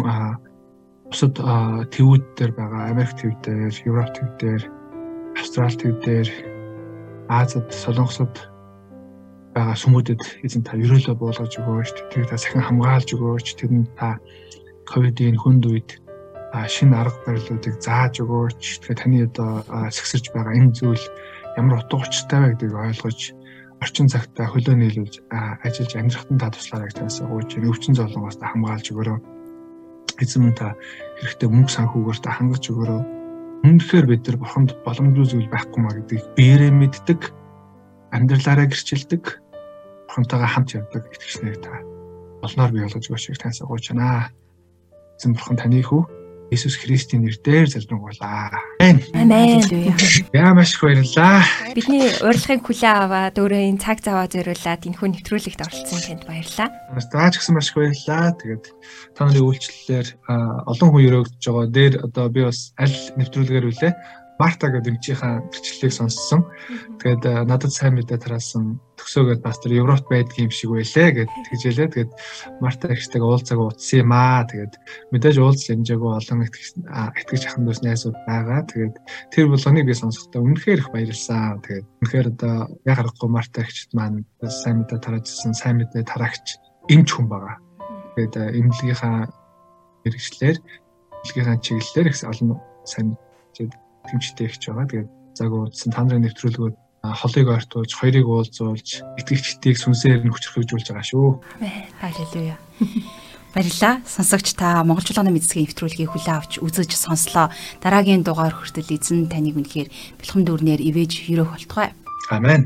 бусад твүүд дээр байгаа, Америк төв дээр, Европ төв дээр, Австрали төв дээр, Азад, Солонгосод байгаа сүмүүдэд эзэн та ерөөлөө буулгаж өгөөч. Тэрийг та сахин хамгаалж өгөөч. Тэр нь та ковидын хүнд үед шинэ арга барилуудыг зааж өгөөч. Тэгэхээр таны одоо сэгсэрж байгаа энэ зүйл ямар утга учиртай вэ гэдгийг ойлгож орчин цагтаа хөлөө нийлүүлж ажиллаж амьдрахтан та туслаарай гэж танаас гуйж өвчин зовлонгоос та хамгаалж өгөөрэй. Эзэн та хэрэгтэй мөнгө санхүүгээр та хангаж өгөөрэй. Үнэхээр бид нар бурханд боломжгүй зүйл байхгүй маа гэдгийг биеэрээ мэддэг, амьдралаараа гэрчилдэг, бурхантайгаа хамт явдаг итгэгч нар та олноор бий болгож өгөөч танаас гуйж байна. Эзэн бурхан таны хүү Иесус Христийн нэрээр залбирanгуулаа. Амен. Яа маш их баярлалаа. Бидний урилгыг хүлээн аваад өөрөө энэ цаг зав зориулаад энэхүү нэвтрүүлэгт оролцсон танд баярлалаа. Таач гэсэн маш их баярлалаа. Тэгээд та нарын үйлчлэлээр олон хүн өрөөгдөж байгаа. Дээр одоо би бас аль нэвтрүүлгээр үлээ Марта гэдэг эмчийнхаа гэрчлэлийг сонссон. Тэгээд надад сайн мэдээ тараасан төгсөөгөөд пастор Европт байдгийн юм шиг байлээ гэд тэгжээлээ. Тэгээд Марта ихтэйгээ уулзаагүй утсан юм аа. Тэгээд мэдээж уулзал хэмжээгүй олон итгэж ахын дүүс найзууд байгаа. Тэгээд тэр болгоныг би сонсохдоо үнэхээр их баярлсан. Тэгээд үнэхээр одоо яг харахгүй Марта ихчд маань сайн мэдээ тараажсэн, сайн мэдээ тараагч эмч хүн байгаа. Тэгээд эмнэлгийнхаа хэрэгслэр, эмнэлгийнхаа чиглэлээр их олон сайн тэмчтэй ихч байгаа. Тэгээд заг уудсан та нарын нэвтрүүлгүүд холыг ойртуулж, хоёрыг уулзуулж, итгэгчдийг сүнсээр нь хүчрхэгжүүлж байгаа шүү. Халелуя. Баярлалаа. Сонсогч та Монголчуудын мэдсгийн нэвтрүүлгийг хүлээн авч үзэж сонслоо. Дараагийн дугаар хүртэл эзэн таныг үнэхээр бэлхэн дүүрнээр ивэж өрөөх болтугай. Амен.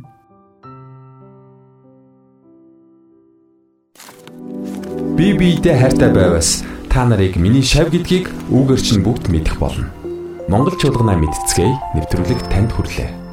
Би биедээ хайртай байвас та нарыг миний шав гэдгийг үүгээр чинь бүгд мэдэх болно. Монгол чуулганы мэдцгээе нэвтрүүлэг танд хүрлээ.